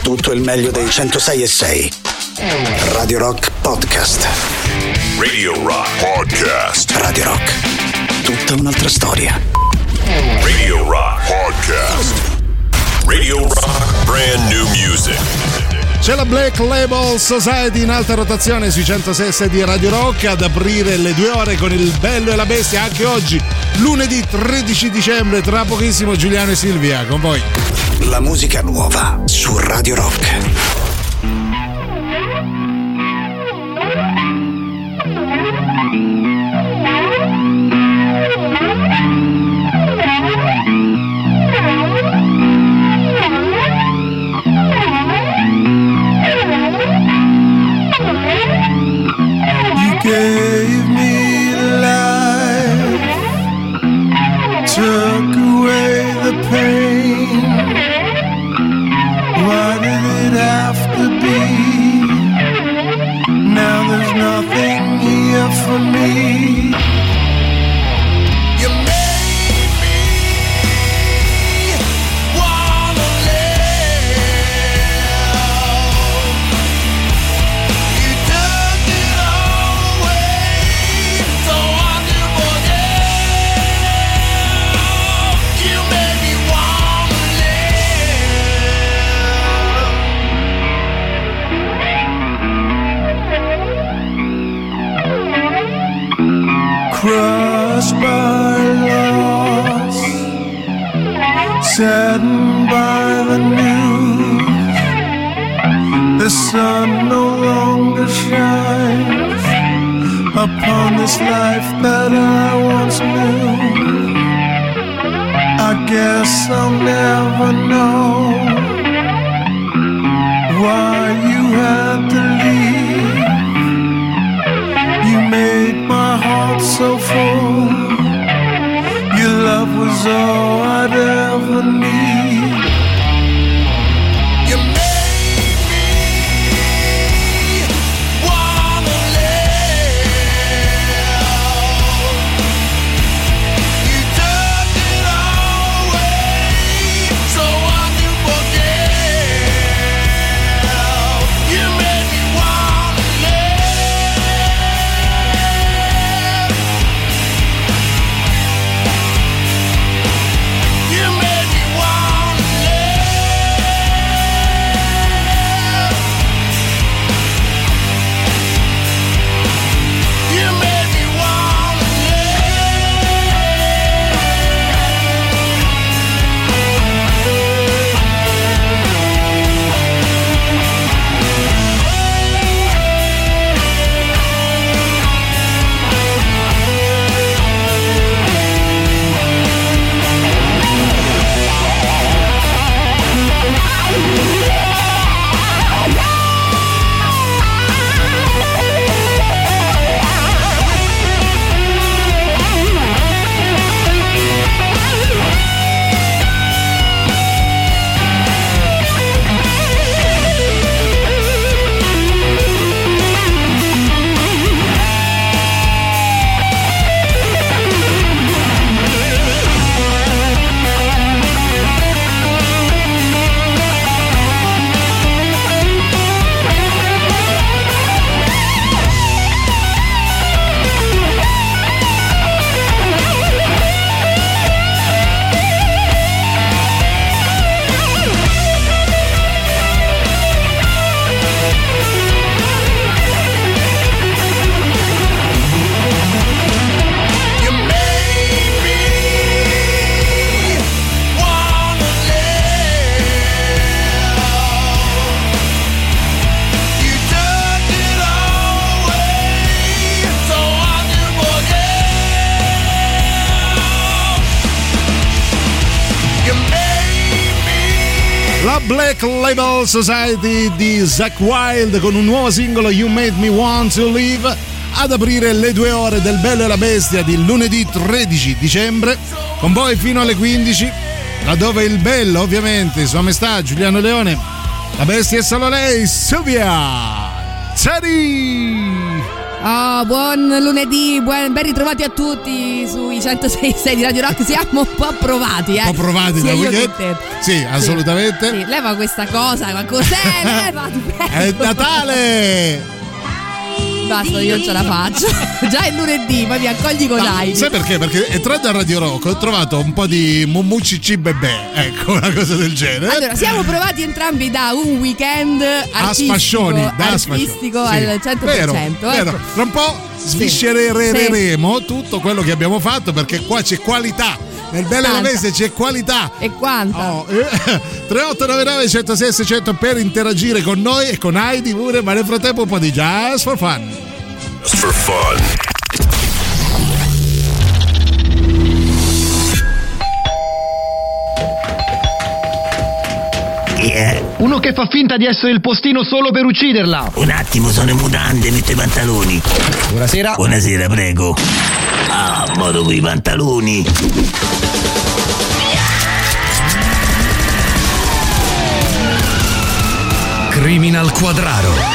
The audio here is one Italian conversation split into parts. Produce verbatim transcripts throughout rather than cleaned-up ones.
tutto il meglio dei centosei e sei. Radio Rock Podcast. Radio Rock Podcast. Radio Rock. Tutta un'altra storia. Radio Rock Podcast. Radio Rock Brand New Music. C'è la Black Label Society in alta rotazione sui centosei e sei di Radio Rock ad aprire le due ore con il Bello e la Bestia anche oggi, lunedì tredici dicembre. Tra pochissimo Giuliano e Silvia con voi. La musica nuova su Radio Rock. Gave me life, took away the pain. Why did it have to be? Now there's nothing here for me. You made me wanna live. You took it all away, so I do forget. You made me wanna live. Crushed by loss, saddened by the news. The sun no longer shines upon this life that I once knew. I guess I'll never know why you had to leave. You made my heart so full. Your love was all I'd ever need. You made me wanna live. You took it all away, so I do forget. You made me wanna live. You made me wanna live. You made me wanna La Black Label Society di Zakk Wylde con un nuovo singolo, You Made Me Want to Live, ad aprire le due ore del Bello e la Bestia di lunedì tredici dicembre, con voi fino alle quindici, laddove il bello ovviamente Sua Maestà Giuliano Leone, la bestia è solo lei, Silvia Teddy. Oh, buon lunedì, buon, ben ritrovati a tutti sui centosei e sei di Radio Rock. Siamo un po' provati, eh. Un po' provati Sia da io weekend. che te. Sì, assolutamente. Sì, leva questa cosa, ma cos'è? Leva, ti prego. È Natale! Basta, io non ce la faccio. Già è lunedì, poi mi accogli con No, Heidi. sai perché? Perché entrando a Radio Rock ho trovato un po' di Mumucci bebè, ecco, una cosa del genere. Allora, siamo provati entrambi da un weekend a artistico, sfascioni, da artistico sfascioni. al Sì, cento per vero, cento. vero. Ecco. Tra un po' sviscereremo sì. tutto quello che abbiamo fatto, perché qua c'è qualità. Nel Belle e la Bestia c'è qualità. E quanta? Oh, eh, tre otto nove nove uno zero sei sei zero zero per interagire con noi e con Heidi pure, ma nel frattempo un po' di Just for Fun. Just for fun. Yeah. Uno che fa finta di essere il postino solo per ucciderla. Un attimo, sono in mutande, metto i pantaloni. Buonasera. Buonasera, prego. Ah, modo coi pantaloni. Criminal Quadraro.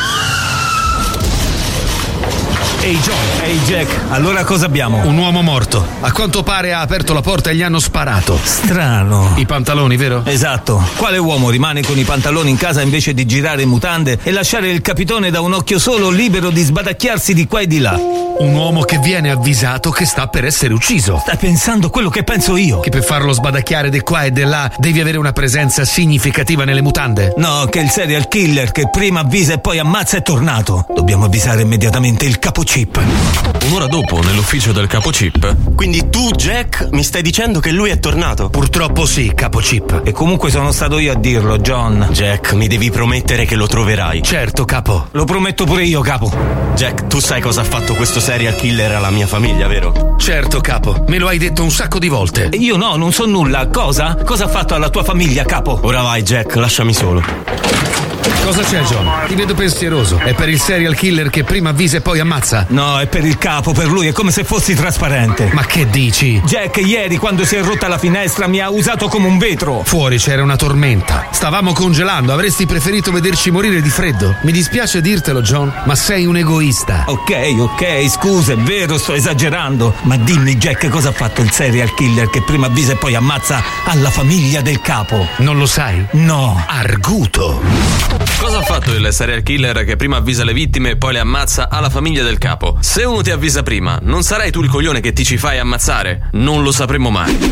Ehi John. Ehi Jack, allora cosa abbiamo? Un uomo morto. A quanto pare ha aperto la porta e gli hanno sparato. Strano. I pantaloni, vero? Esatto. Quale uomo rimane con i pantaloni in casa invece di girare in mutande e lasciare il capitone da un occhio solo libero di sbadacchiarsi di qua e di là? Un uomo che viene avvisato che sta per essere ucciso. Stai pensando quello che penso io? Che per farlo sbadacchiare di qua e di là devi avere una presenza significativa nelle mutande? No, che il serial killer che prima avvisa e poi ammazza è tornato. Dobbiamo avvisare immediatamente il capo Chip. Un'ora dopo, nell'ufficio del capo Chip. Quindi tu, Jack, mi stai dicendo che lui è tornato? Purtroppo sì, capo Chip. E comunque sono stato io a dirlo, John. Jack, mi devi promettere che lo troverai. Certo, capo. Lo prometto pure io, capo. Jack, tu sai cosa ha fatto questo serial killer alla mia famiglia, vero? Certo, capo. Me lo hai detto un sacco di volte. E io no, non so nulla. Cosa? Cosa ha fatto alla tua famiglia, capo? Ora vai, Jack, lasciami solo. Cosa c'è, John? Ti vedo pensieroso. È per il serial killer che prima avvisa e poi ammazza? No, è per il capo, per lui, è come se fossi trasparente. Ma che dici? Jack, ieri, quando si è rotta la finestra, mi ha usato come un vetro. Fuori c'era una tormenta. Stavamo congelando, avresti preferito vederci morire di freddo. Mi dispiace dirtelo, John, ma sei un egoista. Ok, ok, scusa, è vero, sto esagerando. Ma dimmi, Jack, cosa ha fatto il serial killer che prima avvisa e poi ammazza alla famiglia del capo? Non lo sai? No. Arguto. Cosa ha fatto il serial killer che prima avvisa le vittime e poi le ammazza alla famiglia del capo? Se uno ti avvisa prima, non sarai tu il coglione che ti ci fai ammazzare? Non lo sapremo mai.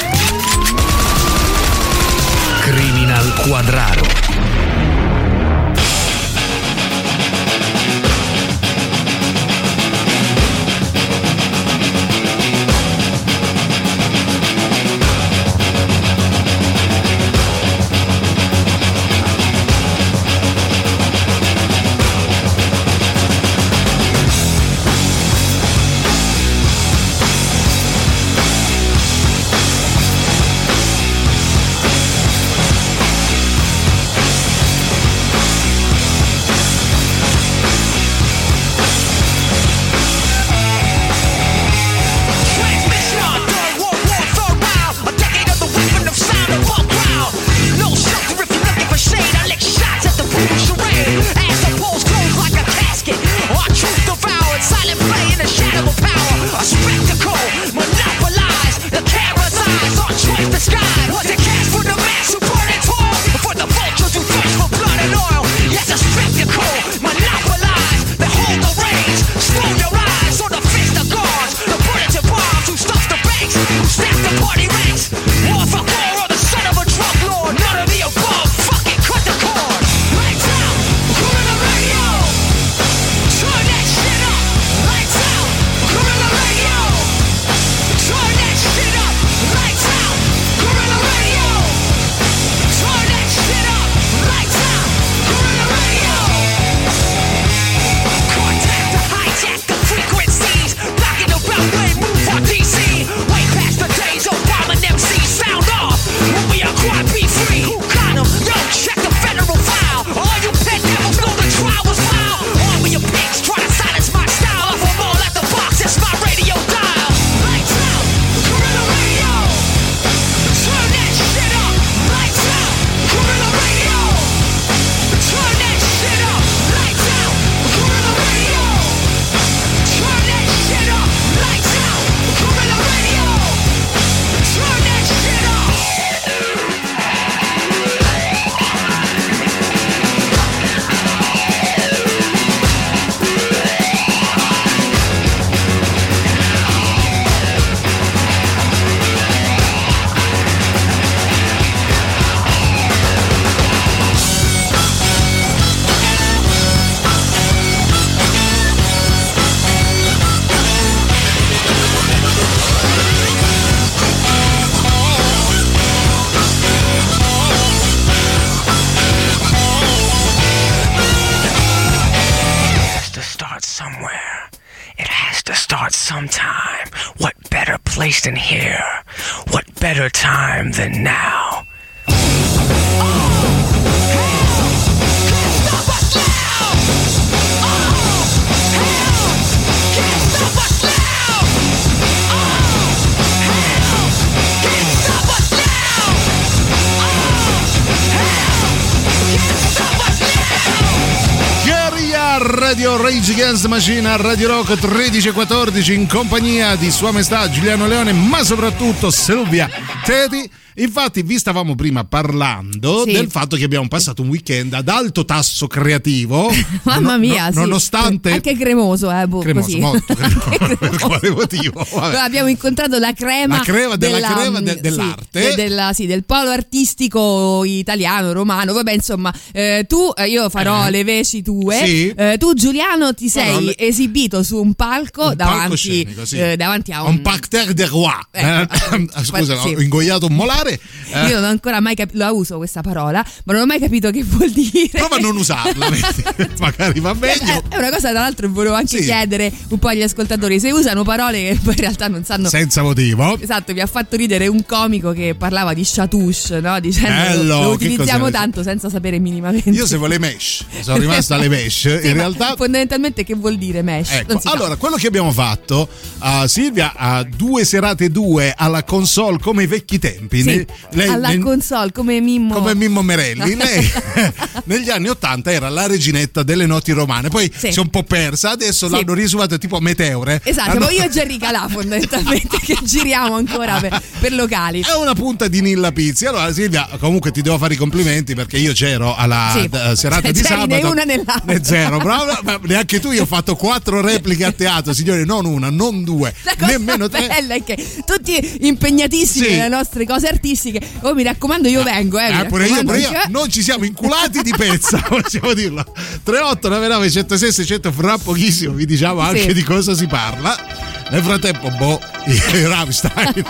Criminal Quadraro. sometime. What better place than here? What better time than now? Radio Rage Against the Machine a Radio Rock tredici e quattordici in compagnia di Sua Maestà Giuliano Leone, ma soprattutto Silvia Teti. Infatti vi stavamo prima parlando sì. del fatto che abbiamo passato un weekend ad alto tasso creativo. Mamma mia, no, sì. Nonostante anche cremoso, eh, boh, cremoso, così. molto cremoso. Per quale motivo? Vabbè. Abbiamo incontrato la crema, la crema della, della crema de, dell'arte, sì, de, della, sì, del polo artistico italiano, romano. Vabbè, insomma, eh, tu, eh, io farò eh. le veci tue. Sì. Eh, tu, Giuliano, ti sei no, le... esibito su un palco un davanti, palco sì. eh, davanti a un, un parterre de roi. Eh, eh, scusa, sì. ho ingoiato un molare. Eh. Io non ho ancora mai capito, la uso questa parola, ma non ho mai capito che vuol dire. Prova a non usarla, magari va meglio. È una cosa, tra l'altro, volevo anche sì. chiedere un po' agli ascoltatori se usano parole che poi in realtà non sanno. Senza motivo. Esatto, mi ha fatto ridere un comico che parlava di chatouche, no? Dicendo Bello, lo utilizziamo tanto senza sapere minimamente. Io seguo le mesh, sono rimasto alle mesh. Sì, in realtà fondamentalmente che vuol dire mesh? Ecco, allora, quello che abbiamo fatto, uh, Silvia ha due serate due alla console come i vecchi tempi. Sì, ne, lei, alla ne, console come Mimmo come Mimmo Merelli. Lei negli anni ottanta era la reginetta delle noti romane, poi sì. si è un po' persa, adesso sì. l'hanno risumata tipo Meteore. Esatto, hanno... io e Gerry Calà fondamentalmente che giriamo ancora per, per locali. È una punta di Nilla Pizzi. Allora Silvia, comunque ti devo fare i complimenti perché io c'ero alla sì. d- serata cioè, di c'eri sabato. Né una né l'altra. Né zero, brava, ma neanche tu. Io ho fatto quattro repliche a teatro, signori, non una, non due, la cosa nemmeno tre. bella è che tutti impegnatissimi sì. nelle nostre cose artistiche. Oh, mi raccomando, io vengo, eh. eh pure io, pure io. Non ci siamo inculati di pezza, possiamo dirlo. tre otto nove nove uno zero sei sei zero zero, fra pochissimo vi diciamo anche sì. di cosa si parla. Nel frattempo, boh, i Rammstein.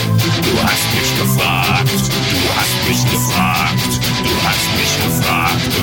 Du hast mich gefragt, du hast mich gefragt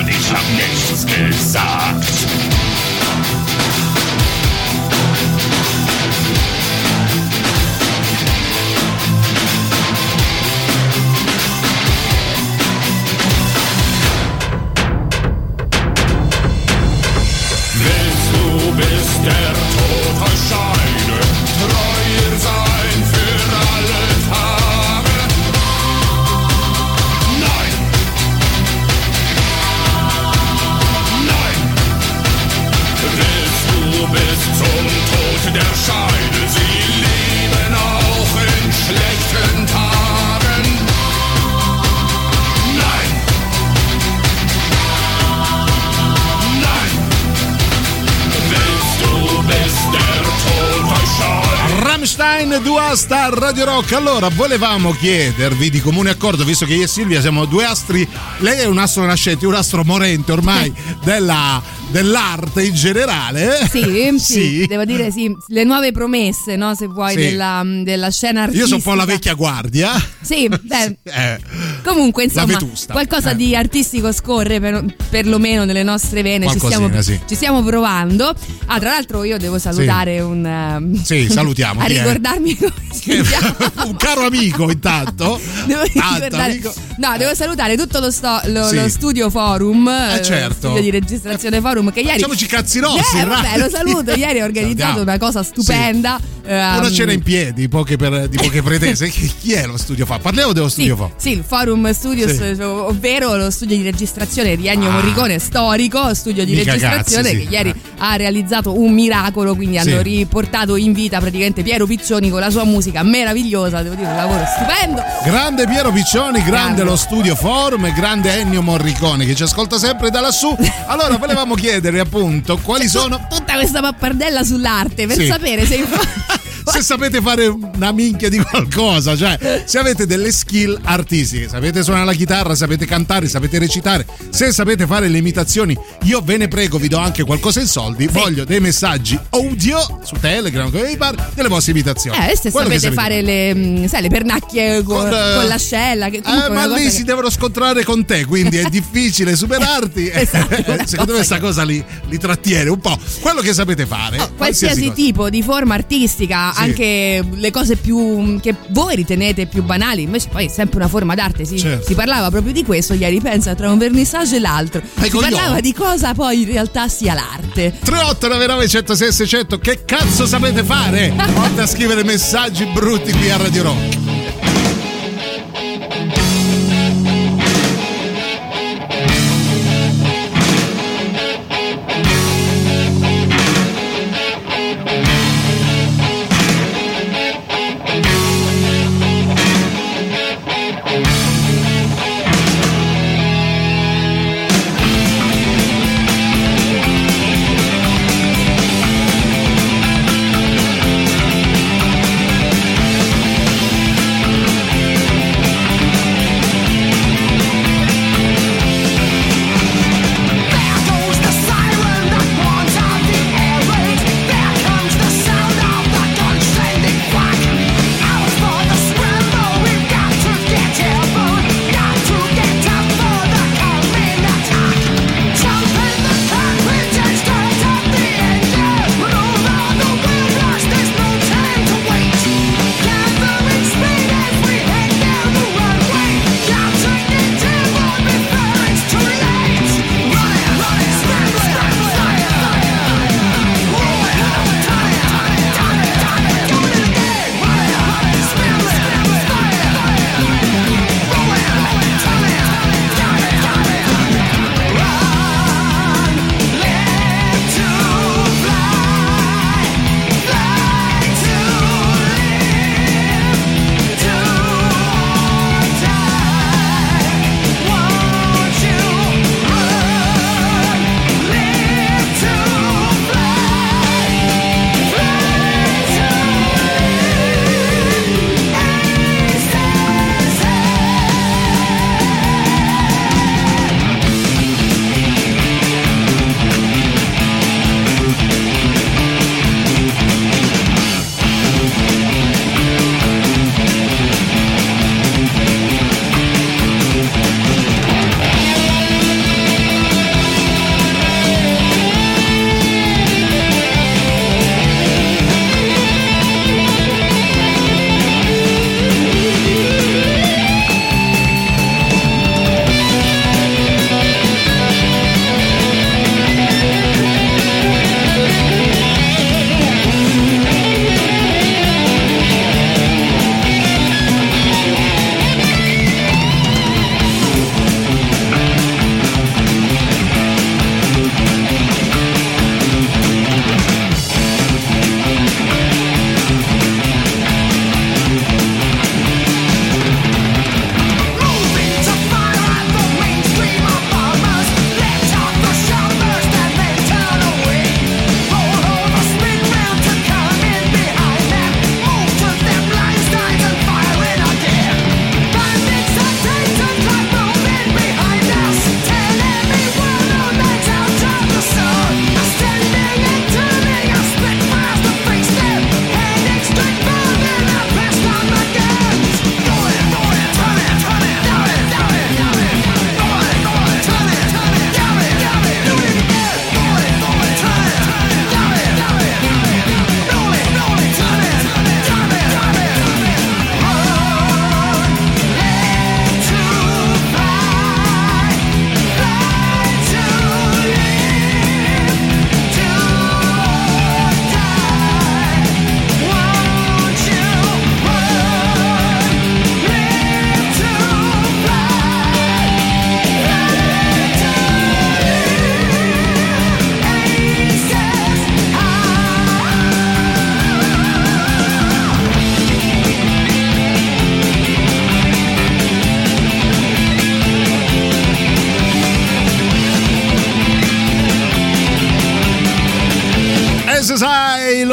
due sta a Radio Rock. Allora, volevamo chiedervi di comune accordo, visto che io e Silvia siamo due astri, lei è un astro nascente, un astro morente ormai della, dell'arte in generale. Sì, sì, sì, devo dire sì, le nuove promesse, no, se vuoi, sì. della, della scena artistica. Io sono un po' la vecchia guardia. Sì, beh. eh, comunque insomma qualcosa eh. di artistico scorre per, perlomeno nelle nostre vene, ci stiamo, sì. ci stiamo provando. Ah, tra l'altro io devo salutare sì. un sì, salutiamo a ricordarmi come si chiama. Un caro amico intanto. Devo ricordare, amico. no, devo salutare tutto lo, sto, lo, sì. lo studio forum, eh, certo. studio di registrazione forum che ieri facciamoci cazzi nostri. Eh, vabbè, lo saluto, ieri ho organizzato Salutiamo. una cosa stupenda. Sì. Um, una cena in piedi, poche per, di poche pretese. Chi è lo studio fa? Parliamo dello studio sì, fa. Sì, il Forum Studios, sì. ovvero lo studio di registrazione di Ennio ah, Morricone storico, studio di mica registrazione cazzi, che sì. ieri ah. ha realizzato un miracolo, quindi sì. hanno riportato in vita praticamente Piero Piccioni con la sua musica meravigliosa, devo dire un lavoro stupendo. Grande Piero Piccioni, grande, grande. lo studio Forum e grande Ennio Morricone che ci ascolta sempre da lassù. Allora volevamo chiedere appunto quali C'è sono tutta questa pappardella sull'arte per sì. sapere se se sapete fare una minchia di qualcosa, cioè se avete delle skill artistiche, sapete suonare la chitarra, sapete cantare, sapete recitare, se sapete fare le imitazioni, io ve ne prego, vi do anche qualcosa in soldi, sì. voglio dei messaggi audio su Telegram, delle vostre imitazioni. Eh, se sapete, sapete fare le, sai, le pernacchie con, con, con l'ascella, che eh, ma lì che... si devono scontrare con te, quindi è difficile superarti. Esatto, secondo me questa che... cosa li, li trattiene un po'. Quello che sapete fare, oh, qualsiasi, qualsiasi tipo di forma artistica, sì. anche le cose più che voi ritenete più banali, invece poi è sempre una forma d'arte. Si, certo. si parlava proprio di questo ieri, pensa, tra un vernissage e l'altro. Hai si coglione. parlava di cosa poi in realtà sia l'arte. tre otto nove nove uno zero sei sei zero zero, che cazzo sapete fare? Porta a scrivere messaggi brutti qui a Radio Rock.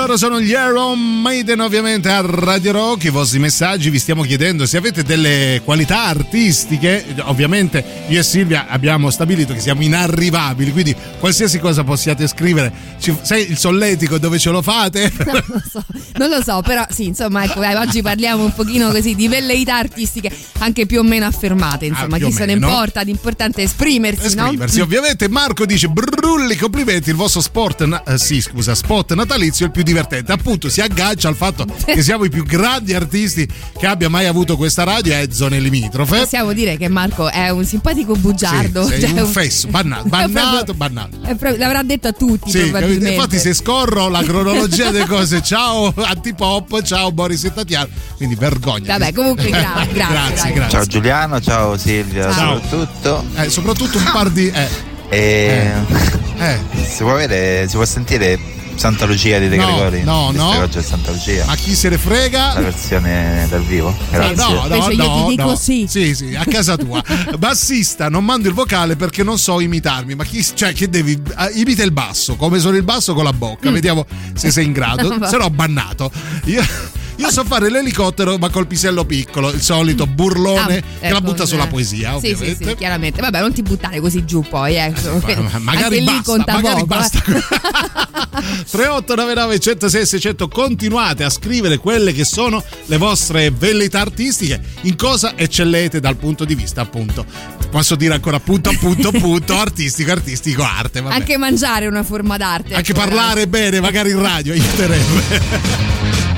loro sono gli Iron Maiden, ovviamente a Radio Rock. I vostri messaggi, vi stiamo chiedendo se avete delle qualità artistiche. Ovviamente io e Silvia abbiamo stabilito che siamo inarrivabili, quindi qualsiasi cosa possiate scrivere. Ci, sai il solletico dove ce lo fate? No, non lo so, non lo so, però sì, insomma, ecco, dai, oggi parliamo un pochino così di velleità artistiche anche più o meno affermate, insomma, ah, chi se ne importa, l'importante è esprimersi, esprimersi no? Ovviamente Marco dice: brulli, complimenti, il vostro sport na- eh, sì, scusa, spot natalizio è il più divertente. Appunto, si aggancia al fatto che siamo i più grandi artisti che abbia mai avuto questa radio e zone limitrofe. Possiamo dire che Marco è un simpatico bugiardo, sì, sei cioè un, un fesso, bannato, bannato, bannato. Proprio, l'avrà detto a tutti, sì, probabilmente. Infatti, se scorro la cronologia delle cose, ciao Antipop, ciao Boris e Tatiana, quindi vergogna. Vabbè, comunque gra- grazie, grazie, grazie. Ciao Giuliano, ciao Silvia, ciao. soprattutto. Eh, soprattutto un par di. Eh. E... Eh. Si può avere, si può sentire Santa Lucia di De no, Gregori? No, no. Oggi è Santa Lucia. Ma chi se ne frega? La versione dal vivo. Grazie. No, no, Invece no, io ti dico no. sì. Sì, sì, a casa tua. Bassista, non mando il vocale perché non so imitarmi. Ma chi, cioè, che devi. Imita il basso, come suoni il basso con la bocca. Mm. Vediamo se sei in grado. Se no, bannato. Io. Io so fare l'elicottero ma col pisello piccolo, il solito burlone ah, che ecco, la butta sulla poesia, sì, ovviamente. Sì, sì, chiaramente. Vabbè, non ti buttare così giù poi, ecco. Eh, ma magari anche basta, lì conta magari poco, basta. Eh. tre otto nove nove uno zero sei sei zero zero, continuate a scrivere quelle che sono le vostre velleità artistiche, in cosa eccellete dal punto di vista appunto, posso dire ancora punto appunto punto artistico artistico arte, vabbè. Anche mangiare è una forma d'arte, anche ancora. Parlare bene magari in radio aiuterebbe.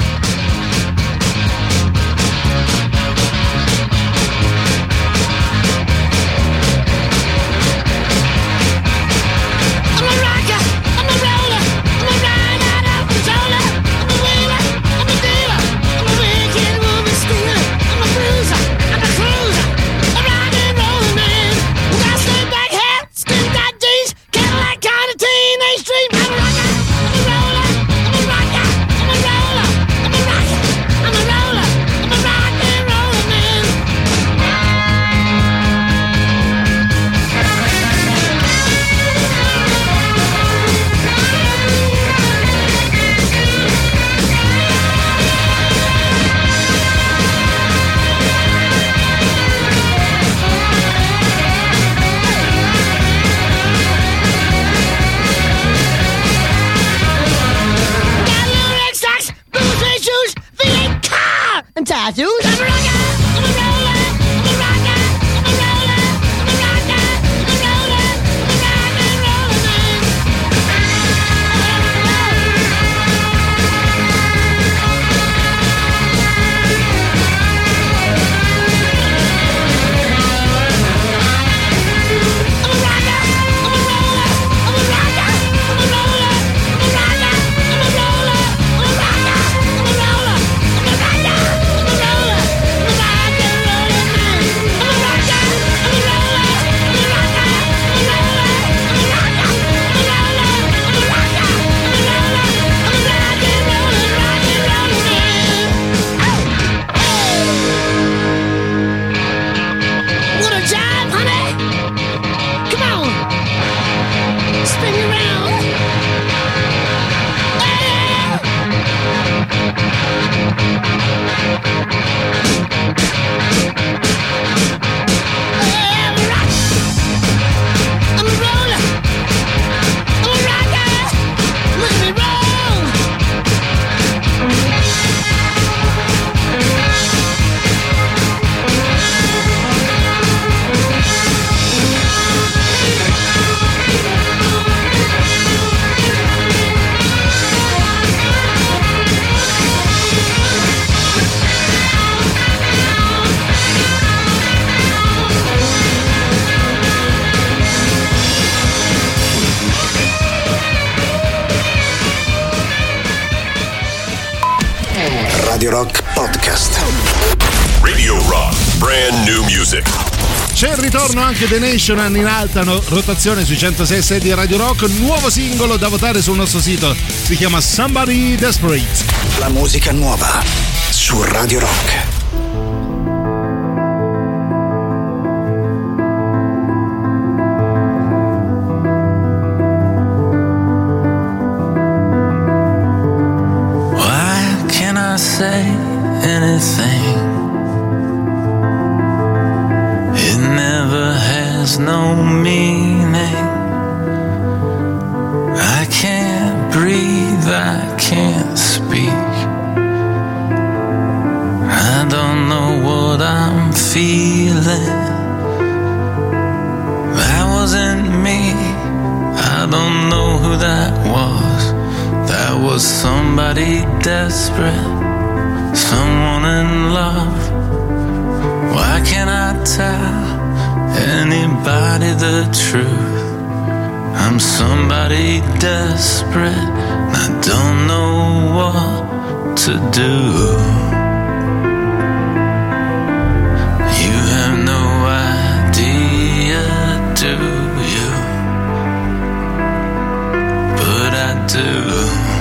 Tattoos. I'm a rocker. I'm a roller. I'm a rocker. I'm a roller. I'm a rocker. I'm a roller. I'm a rock and roller man. I'm a rocker. I'm a roller. I'm a rocker. I'm a roller. I'm a rocker. I'm a roller. I'm a rocker. I'm a roller. I'm a rocker. What a jive, honey! Come on, spin you around. I'm a roller. I'm a rocker. Let me roll. Radio Rock Podcast. Radio Rock, brand new music. C'è il ritorno anche The Nation in alta no- rotazione sui centosei e sei di Radio Rock, nuovo singolo da votare sul nostro sito, si chiama Somebody Desperate. La musica nuova su Radio Rock. feeling. That wasn't me. I don't know who that was. That was somebody desperate, someone in love. Why can't I tell anybody the truth? I'm somebody desperate, and I don't know what to do. You have no idea, do you? But I do.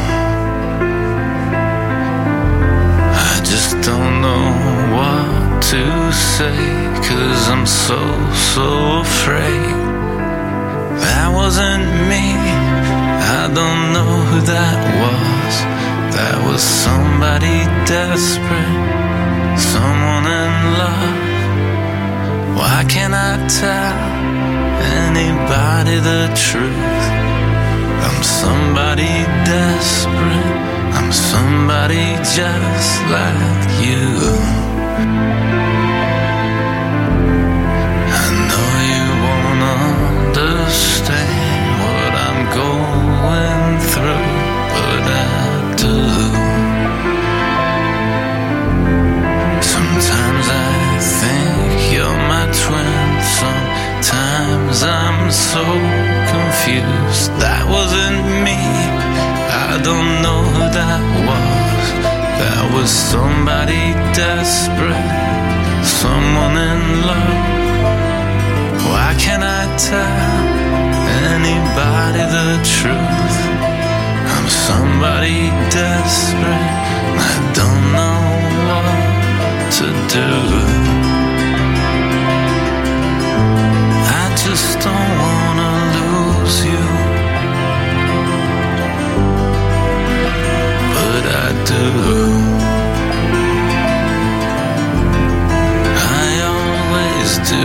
I just don't know what to say, 'cause I'm so, so afraid. That wasn't me. I don't know who that was. That was somebody desperate, someone in love. Why can't I tell anybody the truth? I'm somebody desperate. I'm somebody just like you. I know you won't understand what I'm going through, but I do. Sometimes I think you're my twin, sometimes I'm so confused. That wasn't me. I don't know who that was. That was somebody desperate, someone in love. Why can't I tell anybody the truth? I'm somebody desperate, I don't know what to do. I just don't wanna lose you, but I do. I always do.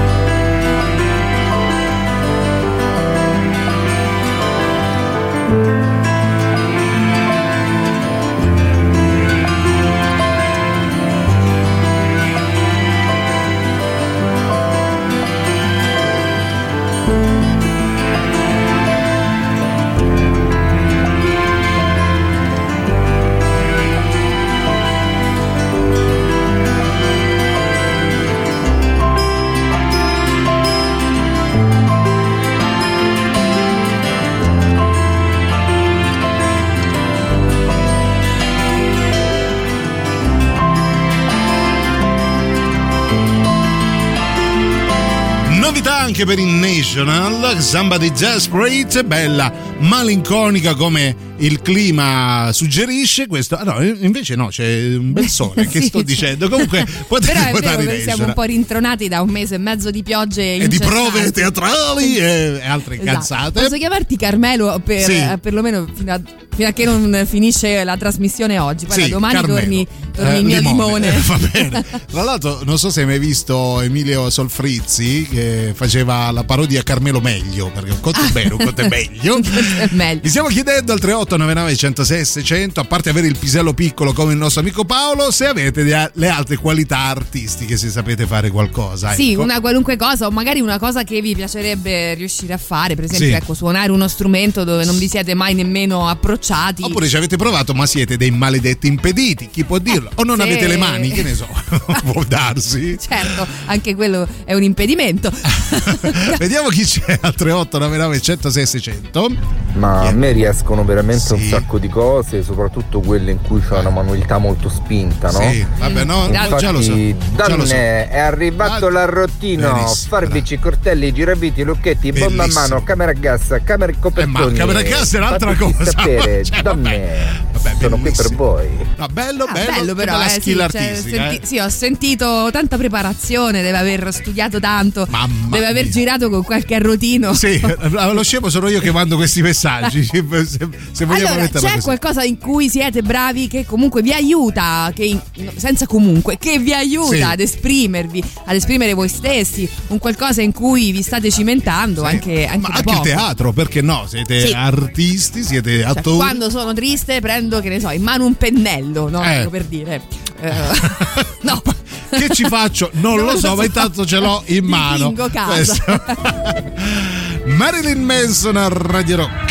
Anche per il National, Somebody Desperate, bella, malinconica come il clima suggerisce. Questo, ah no, invece no, c'è un bel sole. Che Sì, sto c'è. dicendo? Comunque potete Però è votare vero che siamo un po' rintronati da un mese e mezzo di piogge e di prove incessanti. teatrali e altre Esatto. cazzate. Posso chiamarti Carmelo per Sì. eh, perlomeno fino a, fino a che non finisce la trasmissione oggi. Poi Sì, da domani Carmelo. torni, torni Eh, il mio limone. limone. Va bene. Tra l'altro, non so se hai mai visto Emilio Solfrizzi che faceva la parodia Carmelo Meglio, perché un conto è bene, un conto è meglio. Meglio. Vi stiamo chiedendo al tre otto nove nove uno zero sei sei zero zero, a parte avere il pisello piccolo come il nostro amico Paolo, se avete de- le altre qualità artistiche, se sapete fare qualcosa. Sì, ecco. una qualunque cosa, o magari una cosa che vi piacerebbe riuscire a fare, per esempio, Sì. ecco, suonare uno strumento dove non vi siete mai nemmeno approcciati. Oppure ci avete provato ma siete dei maledetti impediti, chi può dirlo? O non sì. avete le mani, che ne so, può darsi. Certo, anche quello è un impedimento. Vediamo chi c'è al tre otto nove nove uno zero sei sei zero zero. Ma a me riescono veramente Sì. un sacco di cose, soprattutto quelle in cui c'è una manualità molto spinta, no? Sì, vabbè, no, Infatti, già lo so. Già lo so. donne, è arrivato Ah, l'arrottino, benissimo, forbici, coltelli, giraviti, lucchetti, bomba a Bellissimo. mano, camera a gas, camera e copertoni. Eh, ma camera a gas è un'altra Fateci cosa. sapere, Cioè, donne, vabbè, sono qui per bellissimo. voi. No, bello, Ah, bello, bello che però, bella eh, sì, skill cioè, artistica. senti- eh. sì, ho sentito tanta preparazione, deve aver studiato tanto, Mamma deve aver mia. girato con qualche arrotino. Sì, lo scemo sono io che mando questi messaggi. Se, se vogliamo Allora, metterla c'è così. qualcosa in cui siete bravi che comunque vi aiuta, che in- no, senza comunque, che vi aiuta Sì. ad esprimervi, ad esprimere voi stessi, un qualcosa in cui vi state cimentando Sì. anche, anche Ma da anche il poco. teatro, perché no? Siete Sì. artisti, siete Cioè, attori. quando sono triste prendo, che ne so, in mano un pennello, no? Eh. Ecco, per dire. Eh, no. Che ci faccio? Non, non lo, lo so, so, ma intanto ce l'ho in mano. Casa. Marilyn Manson a Radio Rock.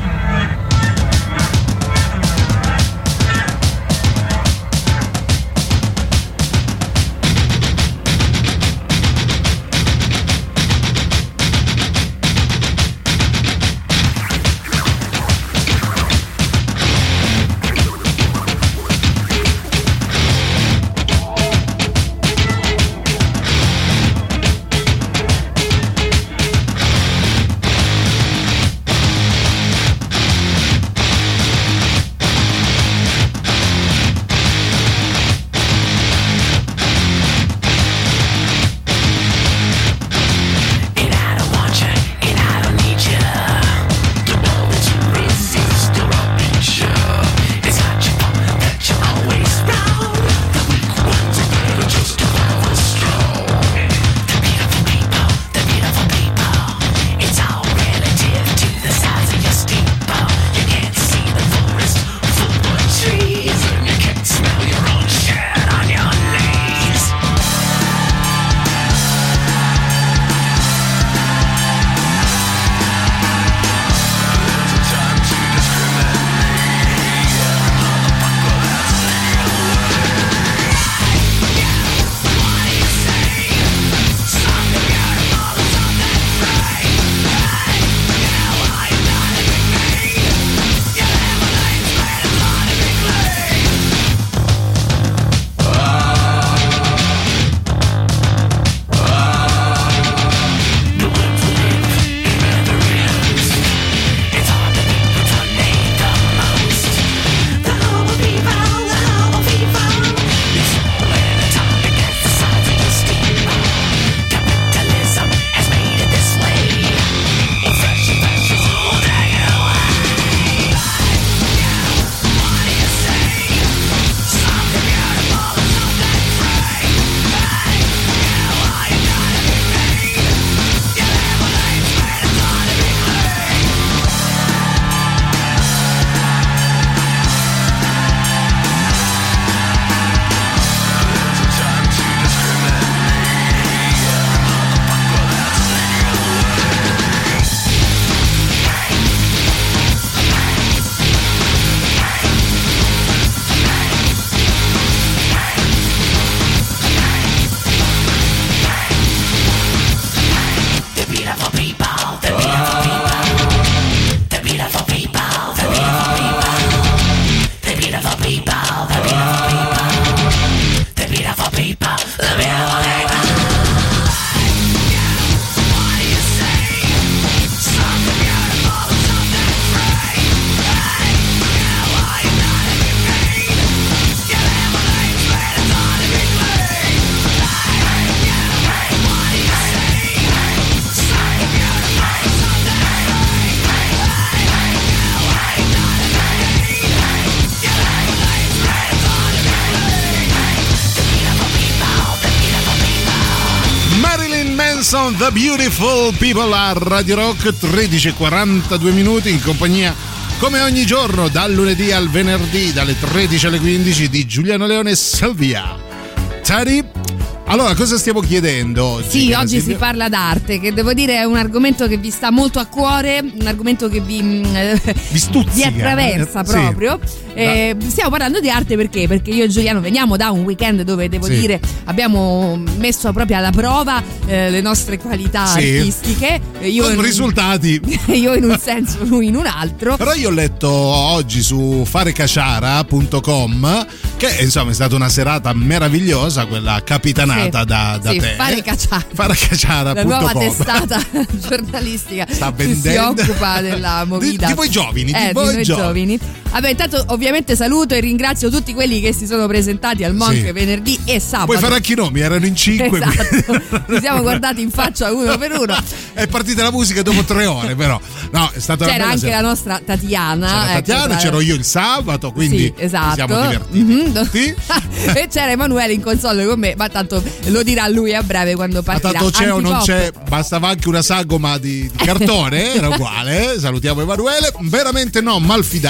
The Beautiful People a Radio Rock, tredici e quarantadue minuti in compagnia come ogni giorno dal lunedì al venerdì dalle tredici alle quindici di Giuliano Leone e Salvia. Tari, allora cosa stiamo chiedendo oggi? Sì, oggi Silvia? Si parla d'arte, che devo dire è un argomento che vi sta molto a cuore, un argomento che vi, vi, stuzzica, vi attraversa proprio. Sì. Eh, stiamo parlando di arte perché? Perché io e Giuliano veniamo da un weekend dove devo sì. dire abbiamo messo proprio alla prova eh, le nostre qualità sì. artistiche. Io con in risultati. Un, io in un senso, lui in un altro. Però io ho letto oggi su farecaciara punto com che insomma è stata una serata meravigliosa, quella capitanata sì. da, da sì, te. Fare Caciara. farecaciara punto com, la nuova testata giornalistica sta che si occupa della movida. Di, di voi giovani, eh, di voi di noi giovani. giovani. Vabbè, intanto ovviamente saluto e ringrazio tutti quelli che si sono presentati al Monk sì. venerdì e sabato. Puoi fare anche i nomi, erano in cinque. Esatto. Ci siamo guardati in faccia uno per uno. È partita la musica dopo tre ore, però. No, è stata c'era una anche sera. la nostra Tatiana. C'era ecco, Tatiana, tra... c'ero io il sabato, quindi sì, esatto. ci siamo divertiti. Mm-hmm. Sì? E c'era Emanuele in console con me, ma tanto lo dirà lui a breve quando partirà. Ma tanto c'è Antipop. o non c'è, bastava anche una sagoma di, di cartone, era uguale. Salutiamo Emanuele. Veramente no, malfidati, ci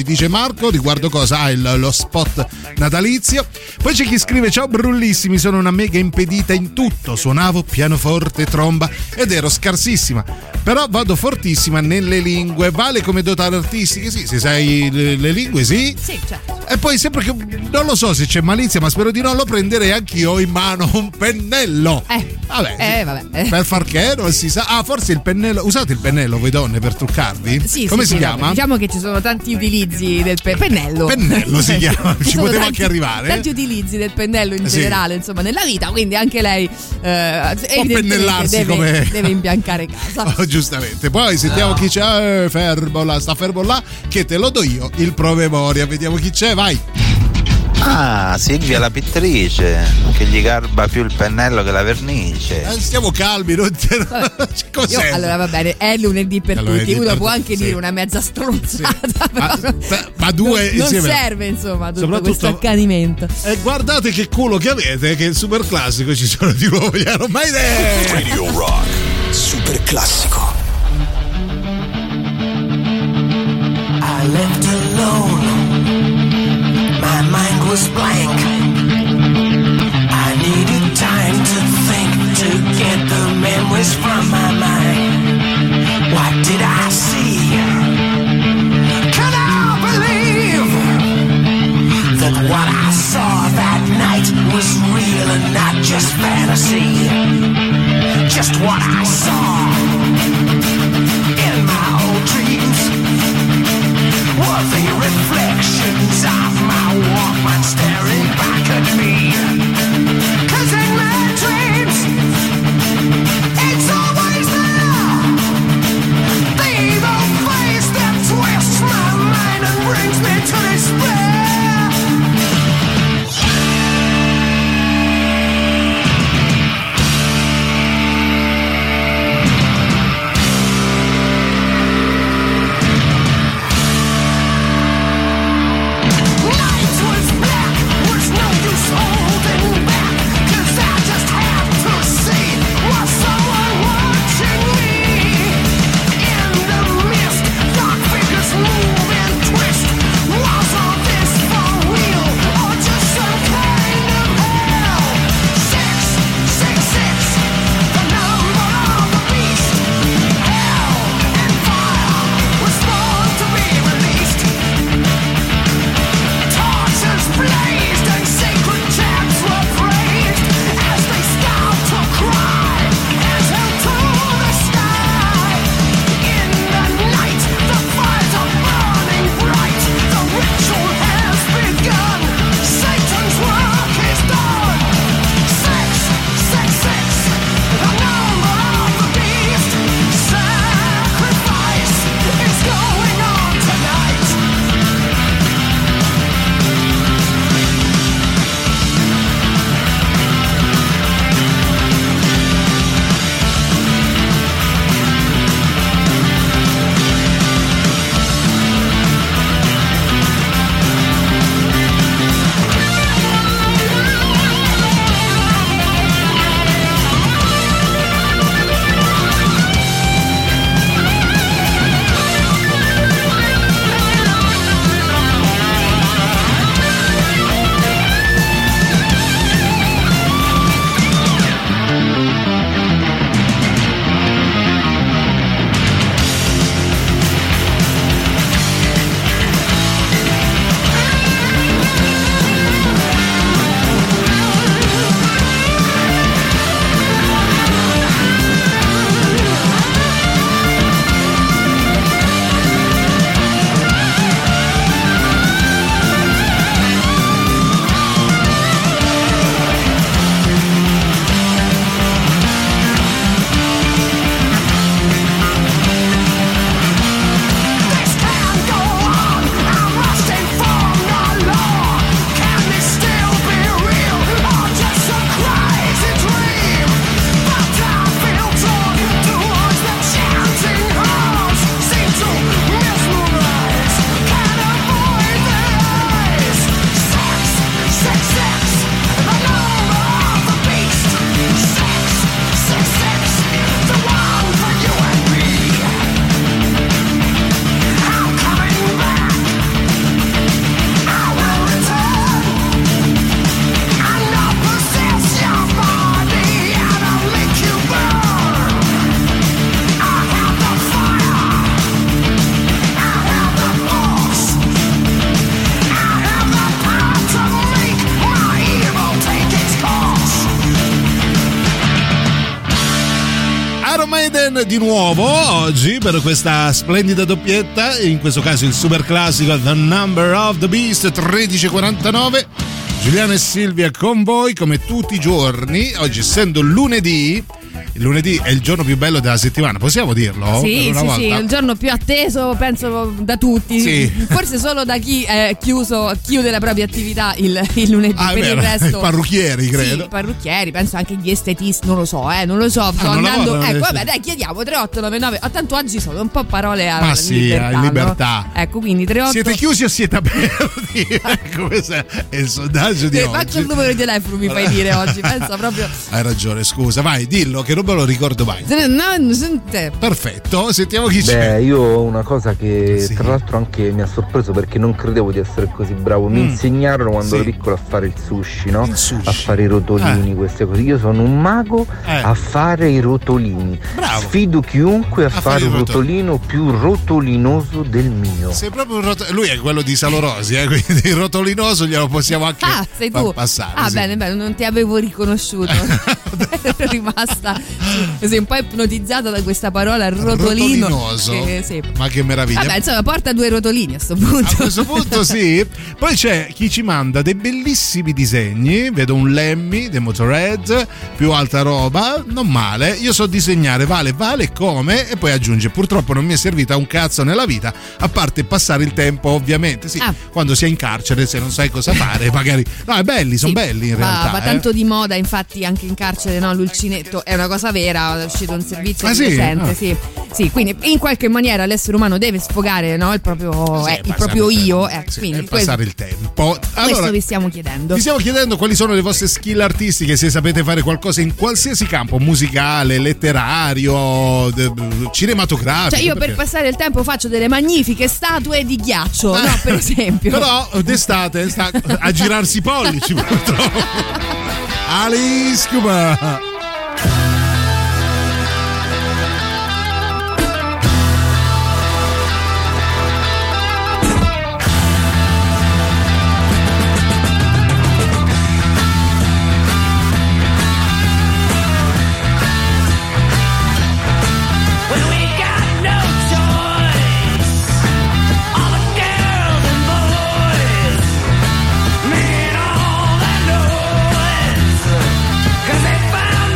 dice Marco, riguardo cosa? Ah, il, lo spot natalizio. Poi c'è chi scrive: ciao brullissimi, sono una mega impedita in tutto, suonavo pianoforte, tromba ed ero scarsissima, però vado fortissima nelle lingue, vale come dotare artistiche? Sì, se sai le, le lingue sì. Sì, certo. E poi sempre che non lo so se c'è malizia, ma spero di no, lo prenderei anch'io in mano un pennello. Eh. Vabbè, eh, vabbè. Per far che non si sa. Ah, forse il pennello. Usate il pennello voi donne per truccarvi? Sì, come sì, si sì, chiama? Vabbè. Diciamo che ci sono tanti utilizzi del pe- pennello. Pennello si chiama, ci, ci poteva tanti, anche arrivare. Tanti utilizzi del pennello in sì. generale, insomma, nella vita, quindi anche lei eh, può pennellarsi deve, come deve imbiancare casa. Oh, giustamente. Poi sentiamo chi c'è. Eh, fermo là, sta fermo là, che te lo do io il promemoria. Vediamo chi c'è, vai. Ah, Silvia la pittrice, che gli garba più il pennello che la vernice. Eh, stiamo calmi, non te... Io, allora va bene, è lunedì per allora, tutti, uno per può anche sì. dire una mezza stronzata, sì. ma, ma due non, insieme. Non serve insomma tutto Soprattutto, questo accanimento. E guardate che culo che avete, che il super classico ci sono di nuovo gli Iron Maiden. Radio Rock super classico. I left alone. My mind was blank. I needed time to think, to get the memories from my mind. What did I see? Can I believe that what I saw that night was real and not just fantasy? Just what I saw in my old dreams were the reflections of my Walkman staring back at me. 'Cause in my dreams, it's always there, the evil face that twists my mind and brings me to despair. Night was black, was no use Maiden di nuovo oggi per questa splendida doppietta, in questo caso il super classico The Number of the Beast, tredici e quarantanove. Giuliano e Silvia con voi come tutti i giorni, oggi essendo lunedì. Il lunedì è il giorno più bello della settimana, possiamo dirlo? Sì, per una sì, volta? sì, il giorno più atteso, penso, da tutti. Sì. Forse solo da chi è chiuso, chiude la propria attività il, il lunedì. Ah, per beh, il resto. I parrucchieri, credo. Sì, i parrucchieri, penso anche gli estetisti, non lo so, eh, non lo so. Sto Ah, non andando. lavorano, Ecco, eh, vabbè, dai, chiediamo tre otto nove nove. Oh, tanto oggi sono un po' parole a Ma sì, libertà. a libertà. No? Ecco, quindi tre otto. Siete chiusi o siete aperti? Ecco, questo è il sondaggio di Eh, oggi. faccio il numero di telefono, mi fai dire oggi. Penso proprio. Hai ragione, scusa, vai, dillo che non me lo ricordo mai. No, sente. Perfetto, sentiamo chi Beh, c'è. io ho una cosa che Sì. tra l'altro anche mi ha sorpreso perché non credevo di essere così bravo. Mi Mm. insegnarono quando Sì. ero piccolo a fare il sushi, no? Il sushi. A fare i rotolini, Eh. queste cose. Io sono un mago Eh. a fare i rotolini. Bravo. Sfido chiunque a, A fare fare il un rotolino. rotolino più rotolinoso del mio. Sei proprio un rotolino. Lui è quello di Salorosi, eh? Quindi il rotolinoso glielo possiamo anche Ah, sei far tu. passare. Ah, sì. bene, bene, non ti avevo riconosciuto. Ero rimasta così un po' ipnotizzata da questa parola rotolino. Rotolinoso. Che, sì. Ma che meraviglia. Vabbè, insomma, porta due rotolini a sto punto. A questo punto sì. Poi c'è chi ci manda dei bellissimi disegni. Vedo un Lemmy dei Motorhead, più alta roba, non male. Io so disegnare, vale, vale come. E poi aggiunge: purtroppo non mi è servita un cazzo nella vita, a parte passare il tempo, ovviamente. Sì, Ah. quando si è in carcere, se non sai cosa fare, magari. No, è belli, sono Sì, belli in va, realtà. va eh. tanto di moda, infatti, anche in carcere, no? L'ulcinetto è una cosa vera, è uscito un servizio Ah, di sì? recente, Ah. sì. Sì, quindi in qualche maniera l'essere umano deve sfogare, no? Il proprio, Sì, eh, il passare proprio il io. tempo, Eh, sì, quindi e passare il tempo. questo Allora, vi stiamo chiedendo. vi stiamo chiedendo quali sono le vostre skill artistiche, se sapete fare qualcosa in qualsiasi campo, musicale, letterario, de- cinematografico. Cioè io per perché- passare il tempo faccio delle magnifiche statue di ghiaccio, no? Per esempio. Però d'estate sta a girarsi i pollici purtroppo. Alice Cooper. When we got no choice, all the girls and boys made all that noise, 'cause they found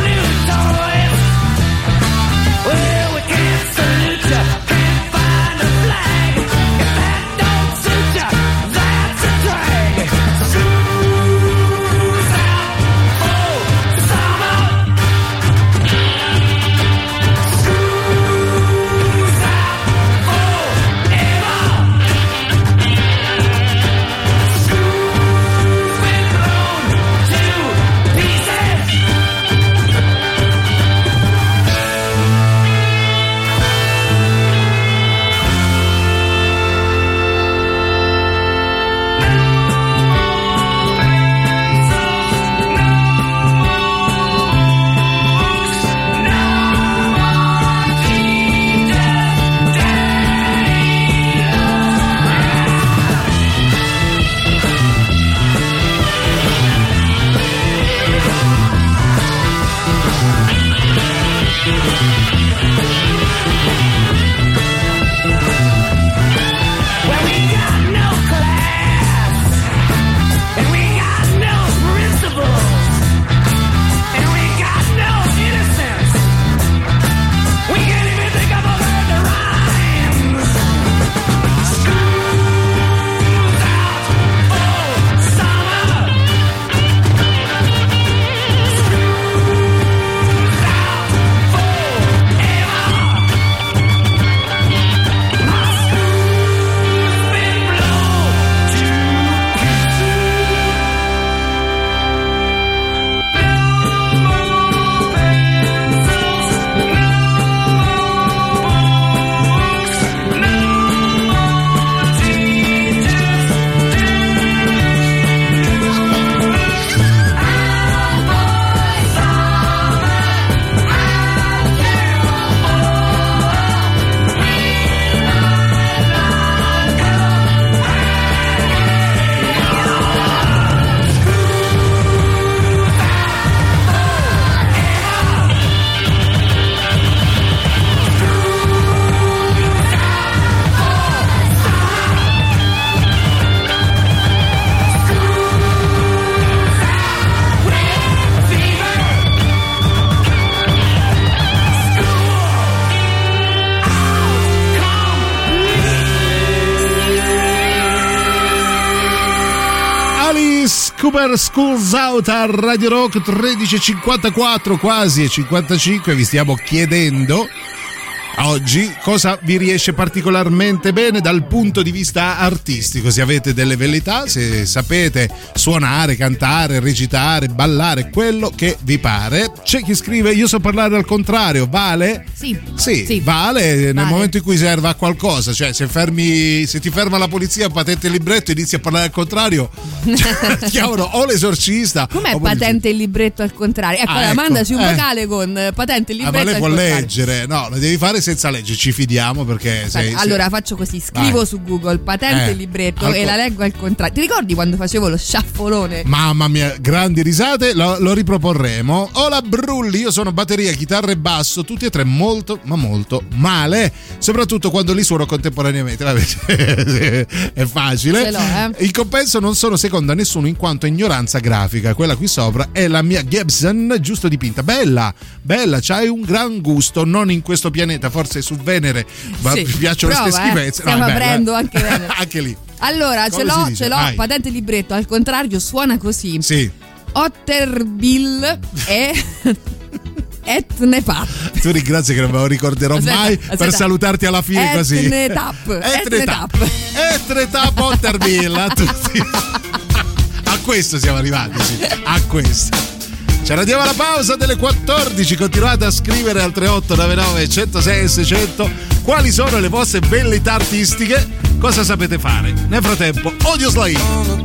Cooper, Schools Out a Radio Rock. Tredici e cinquantaquattro, quasi e cinquantacinque. Vi stiamo chiedendo oggi cosa vi riesce particolarmente bene dal punto di vista artistico, se avete delle velleità, se sapete suonare, cantare, recitare, ballare, quello che vi pare. C'è chi scrive: io so parlare al contrario, vale? Sì, sì, sì. Vale nel Vale. momento in cui serve a qualcosa, cioè se fermi, se ti ferma la polizia, patente il libretto e inizi a parlare al contrario, chiamano o l'esorcista. Com'è o poi- patente il libretto al contrario? Ecco, Ah, allora, ecco, mandaci un eh. vocale con eh, patente il Ah, ma libretto lei al può contrario. leggere, no, lo devi fare senza leggere, ci fidiamo perché sei, Aspetta, allora faccio così, scrivo Vai. su Google patente Eh, il libretto al e co- la leggo al contrario. Ti ricordi quando facevo lo sciaffolone? Mamma mia, grandi risate, lo, lo riproporremo. Hola Brulli, io sono batteria, chitarra e basso, tutti e tre molto, ma molto male, soprattutto quando li suono contemporaneamente. Vabbè, è facile. Ce l'ho, eh. In compenso non sono secondo a nessuno in quanto ignoranza grafica. Quella qui sopra è la mia Gibson, giusto dipinta. Bella, bella, c'hai un gran gusto, non in questo pianeta, forse su Venere, ma Sì, mi piacciono prova, queste eh. schifezze. Stiamo è bella, aprendo eh. anche Venere. Anche lì. Allora, ce Come si l'ho, dice? ce l'ho, Vai. patente il libretto al contrario suona così. Sì. Otterbill e Etnepa. Tu ringrazia che non me lo ricorderò Aspetta, mai aspetta. per salutarti alla fine così. Etnetap. Etnetap. Etnetap Otterbill a tutti. A questo siamo arrivati, sì. A questo. Ci andiamo alla pausa delle quattordici. Continuate a scrivere al tre otto nove nove uno zero sei seicento quali sono le vostre velleità artistiche, cosa sapete fare. Nel frattempo, Audio Slave.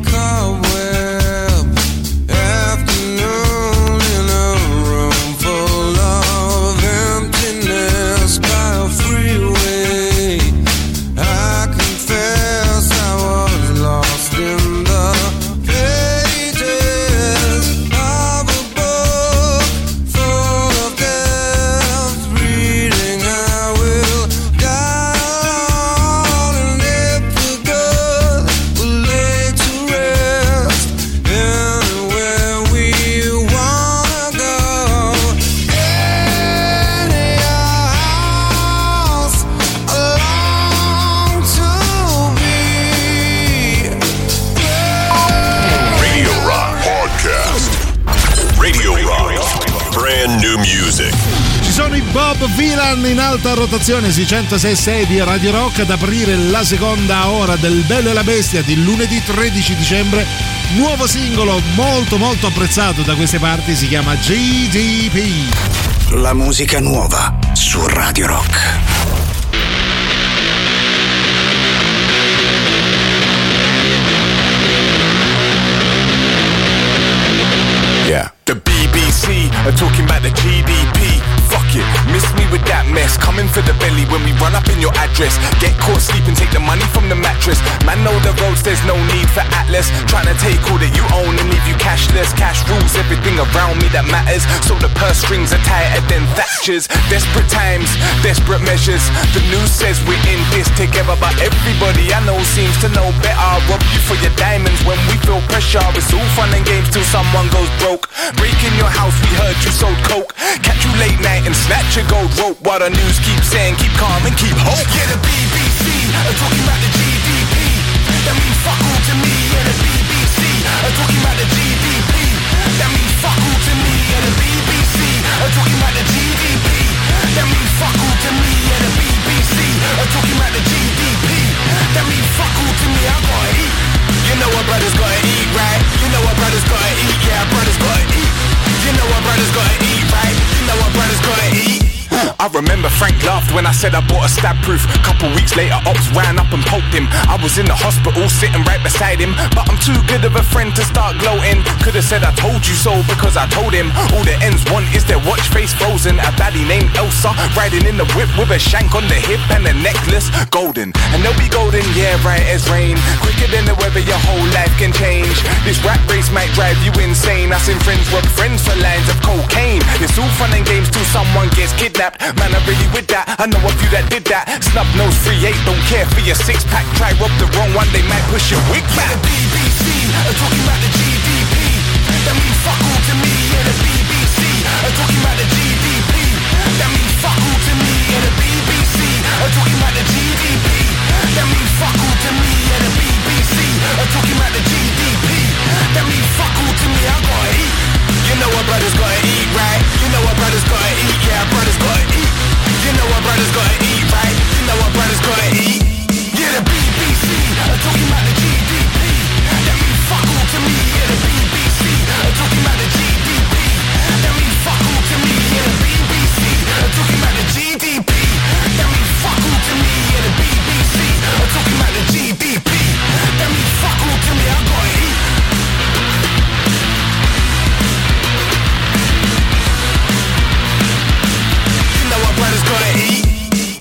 Afternoon in a room full of emptiness by a freeway. I confess I was lost in the pages of a book full of death. Reading I will die, and if the good will lay to rest anywhere we wanna go. Any house I long to be. Radio Rock Podcast. Radio Rock. Brand new music. Ci sono i Bob Vylan in alta rotazione sui centosei virgola sei di Radio Rock ad aprire la seconda ora del Bello e la Bestia di lunedì tredici dicembre. Nuovo singolo molto molto apprezzato da queste parti, si chiama G D P. La musica nuova su Radio Rock. Yeah. The B B C are talking about the G D P. Fuck it, miss me with that mess. Coming for the belly when we run up in your address. Get caught sleeping, take the money from the mattress. Man, know the roads, there's no need for Atlas. Trying to take all that you own and leave you cashless. Cash rules everything around me that matters. So the purse strings are tighter than Thatcher's. Desperate times, desperate measures. The news says we're in this together, but everybody I know seems to know better. Rob you for your diamonds when we feel pressure. It's all fun and games till someone goes broke. Break in your house, we heard you sold coke. Catch you late night and snatch your gold rope. While the news keeps saying keep calm and keep hope. Yeah, the B B C are talking about the G D P. That means fuck all to me. Yeah, the B B C are talking about the G D P. That means fuck all to me. Yeah, the B B C are talking about the G D P. That means fuck all to me. Yeah, the B B C are talking about the G D P. That means fuck all to me. I gotta eat. You know our brothers gotta eat, right? You know our brothers gotta eat. Yeah, our brothers gotta eat. You know our brothers gotta eat, right? You know our brothers gotta eat. I remember Frank laughed when I said I bought a stab proof. Couple weeks later, ops ran up and poked him. I was in the hospital sitting right beside him, but I'm too good of a friend to start gloating. Could've said I told you so because I told him. All the ends want is their watch face frozen. A baddie named Elsa riding in the whip with a shank on the hip and a necklace golden. And they'll be golden, yeah, right as rain. Quicker than the weather, your whole life can change. This rat race might drive you insane. I seen friends rob friends for lines of cocaine. It's all fun and games till someone gets kidnapped. Man, I'm really with that. I know a few that did that. Snub nose three eight, don't care for your six pack. Try rob the wrong one, they might push your wig back. Yeah, the B B C are talking about the G D P. That means fuck all to me. Yeah, the B B C are talking about the G D P. That means fuck all to me. Yeah, the B B C are talking about the G D P. That means fuck all to me. Yeah, the B B C are talking about the G D P. That means fuck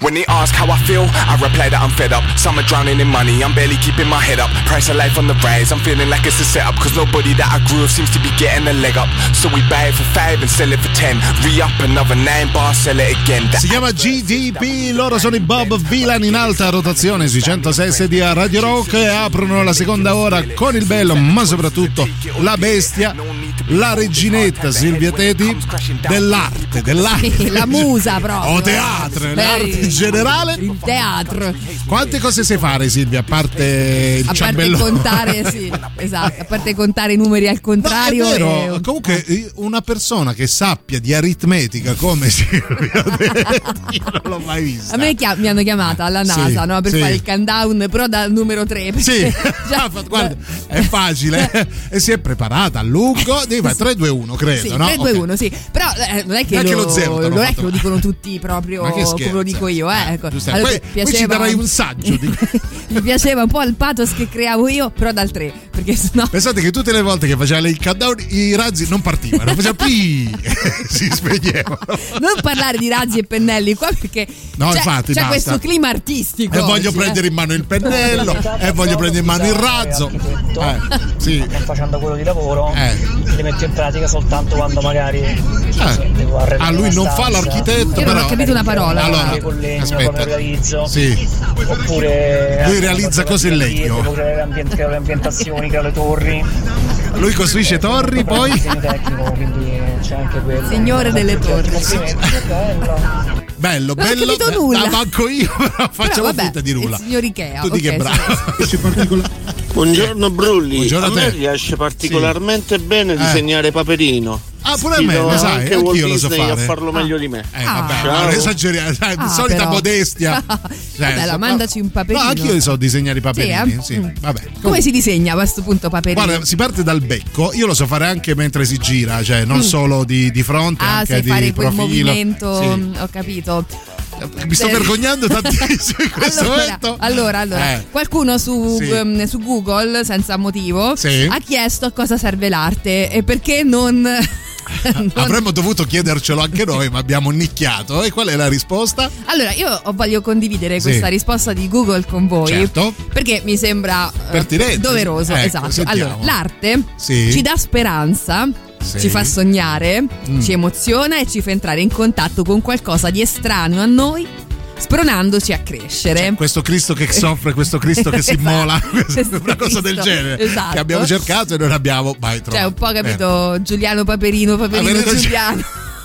When they ask how I feel, I reply that I'm fed up. Some are drowning in money, I'm barely keeping my head up. Price of life on the rise, I'm feeling like it's a setup. Cause nobody that I grew with seems to be getting a leg up. So we buy it for five and sell it for ten. Re-up another nine bar, sell it again. Si chiama G D P, loro sono i Bob Vylan in alta rotazione sui centosei di Radio Rock e aprono la seconda ora con il bello, ma soprattutto la bestia, la reginetta Silvia Teti dell'arte, dell'arte. Sì, la musa proprio. O teatro, l'arte in generale. Il teatro. Quante cose sai fare, Silvia, a parte il a ciambellone? A parte contare, sì, esatto, a parte contare i numeri al contrario. No, è vero, e... comunque una persona che sappia di aritmetica come Silvia Teti, non l'ho mai vista. A me chiam- mi hanno chiamata alla NASA, sì, no, per sì. fare il countdown, però dal numero tre. Sì, già... guarda, è facile e si è preparata a lungo. Devi fare tre due uno, credo, sì, no? tre due uno, okay. sì. Però eh, non è che, Anche lo, lo zero non è fatto. che lo dicono tutti proprio come lo dico io, eh. Ecco. Allora, poi, piaceva... poi ci darai un saggio di... Mi piaceva un po' il pathos che creavo io, però dal tre, perché sennò... Pensate che tutte le volte che faceva il countdown i razzi non partivano, faceva pi si spegnevano. Non parlare di razzi e pennelli qua, perché no, c'è, infatti, c'è basta. questo clima artistico. E voglio oggi, prendere eh. in mano il pennello e voglio prendere in mano il razzo. Eh, sì. Facendo quello di lavoro, eh. li metto in pratica soltanto quando magari eh. devo arredare ah, lui non stanza. fa l'architetto, io però non ho capito una parola. Allora, con legno, aspetta. come realizzo. Sì. Oppure lui realizza cose in legno. Devo creare le, ambient- creare le ambientazioni, creare le torri. Lui costruisce torri, poi tecnico, quindi c'è anche quello. Signore delle torri. Bello, non bello. Non ho capito nulla. La manco io, però facciamo però, vabbè, finta di nulla. Il signor Ikea. Tu di okay, che bravo. Buongiorno Brulli. Buongiorno a, a te. me riesce particolarmente sì. bene eh. disegnare Paperino. Ah, pure a me, lo sai, anche anch'io Walt lo so Disney fare. a farlo meglio ah. di me. Eh, ah. vabbè, non esageriamo, sai, ah, solita però. modestia. Cioè, vabbè, la mandaci un paperino. No, anch'io so disegnare i paperini. Sì, eh? sì. Vabbè, come si disegna a questo punto paperino? Guarda, si parte dal becco, io lo so fare anche mentre si gira, cioè non mm. solo di, di fronte, ah, anche sai di fare profilo. quel movimento, sì. ho capito. Mi sto vergognando tantissimo in questo allora, momento. Allora, allora eh. qualcuno su, sì. um, su Google, senza motivo, sì. ha chiesto a cosa serve l'arte e perché non... non... Avremmo dovuto chiedercelo anche noi, ma abbiamo nicchiato. E qual è la risposta? Allora, io voglio condividere sì. questa risposta di Google con voi, certo. perché mi sembra pertinente, doveroso. ecco, esatto. sentiamo. Allora, l'arte sì. ci dà speranza. Sì. Ci fa sognare, mm. ci emoziona e ci fa entrare in contatto con qualcosa di estraneo a noi, spronandoci a crescere. Cioè, questo Cristo che soffre, questo Cristo che si esatto. immola, Questo una cosa del genere esatto. che abbiamo cercato e non abbiamo mai trovato. Cioè, un po' capito, eh. Giuliano Paperino, Paperino Avete Giuliano.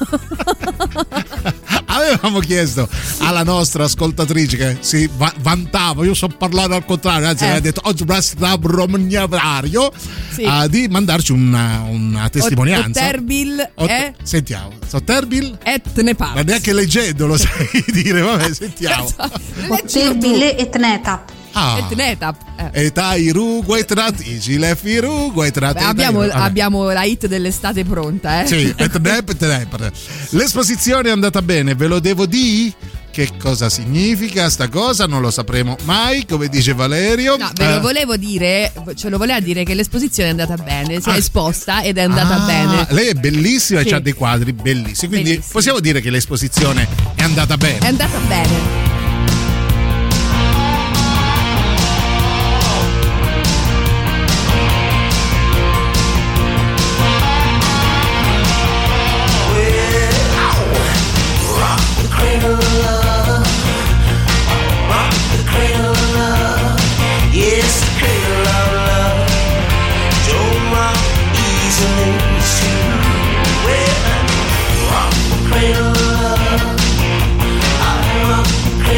Avevamo chiesto alla nostra ascoltatrice che si va- vantava, io so parlare al contrario, anzi eh. aveva detto oggi romagnario sì. uh, di mandarci una, una testimonianza. Otterbil Ot- è sentiamo. Otterbil et ne parla. Ma neanche leggendo lo sai dire, vabbè, sentiamo. Otterbil et netap. Ah. Et netap. Eh. E tairu guaitrat igile firu guaitrat. Abbiamo, abbiamo la hit dell'estate pronta, eh. Sì, et nep, et nep. L'esposizione è andata bene, ve lo devo dire. Che cosa significa sta cosa? Non lo sapremo mai, come dice Valerio. No, ve lo volevo dire, ce lo voleva dire che l'esposizione è andata bene, si è ah. esposta ed è andata ah, bene. Lei è bellissima sì. e ha dei quadri bellissimi, quindi bellissimi. Possiamo dire che l'esposizione è andata bene. È andata bene. Cradle of love, I rock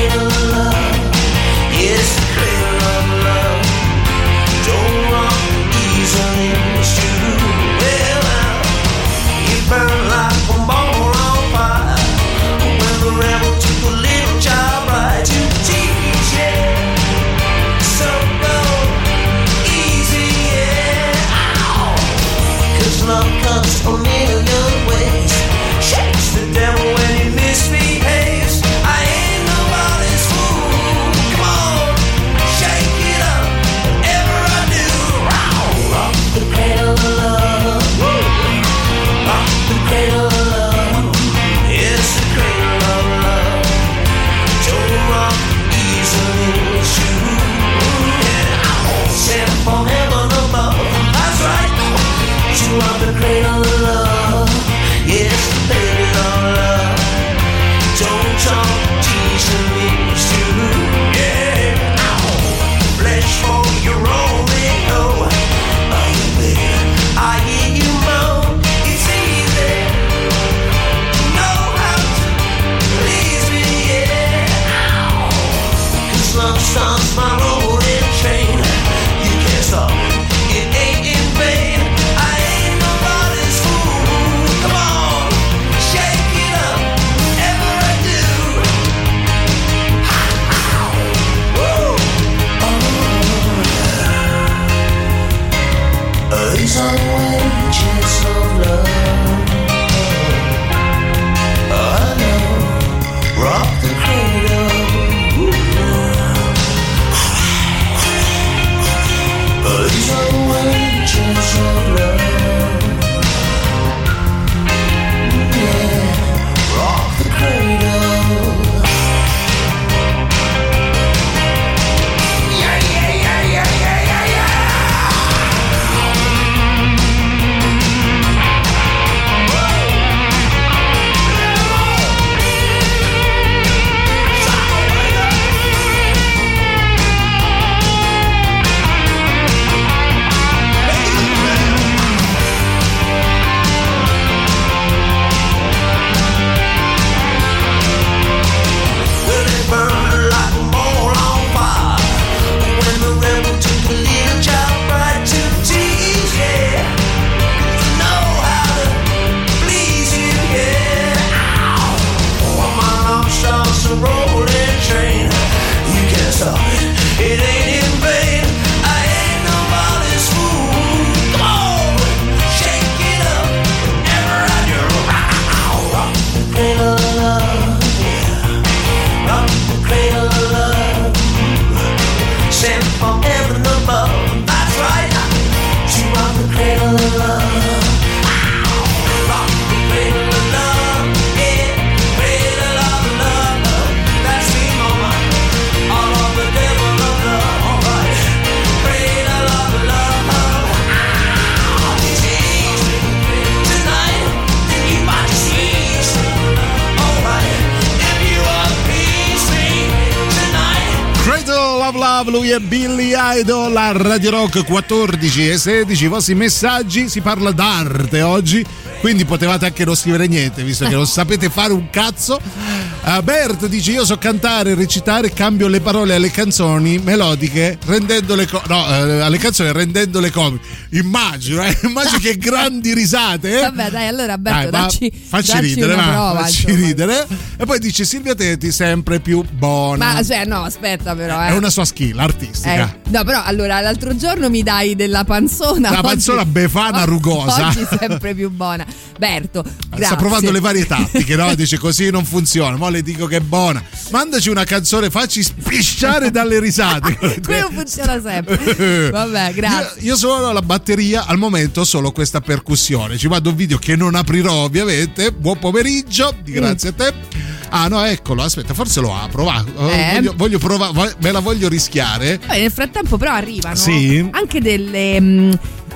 Love, lui è Billy Idol a Radio Rock quattordici e sedici. I vostri messaggi, si parla d'arte oggi, quindi potevate anche non scrivere niente visto che non sapete fare un cazzo. uh, Bert dice: io so cantare e recitare, cambio le parole alle canzoni melodiche rendendole co- no, uh, alle canzoni rendendole comiche. Immagino, eh, immagino che grandi risate, eh? Vabbè dai, allora Berto, Dai, dacci, facci dacci ridere, una va, prova, facci insomma. ridere. E poi dice Silvia Teti sempre più buona. Ma cioè no, aspetta però, eh. È una sua skill artistica. Eh, no, però allora l'altro giorno mi dai della panzona. La oggi- panzona befana rugosa. Oggi sempre più buona. Berto, grazie. Sta provando le varie tattiche, no? Dice così non funziona. Ma le dico che è buona. Mandaci una canzone, facci spisciare dalle risate. Quello funziona sempre. Vabbè, grazie. Io, io suono la batteria, al momento ho solo questa percussione. Ci mando un video che non aprirò ovviamente. Buon pomeriggio, grazie Mm. a te. Ah no, eccolo, aspetta, forse lo apro, va. Eh. Voglio, voglio provare, me la voglio rischiare. Poi nel frattempo però arrivano Sì. anche delle mm,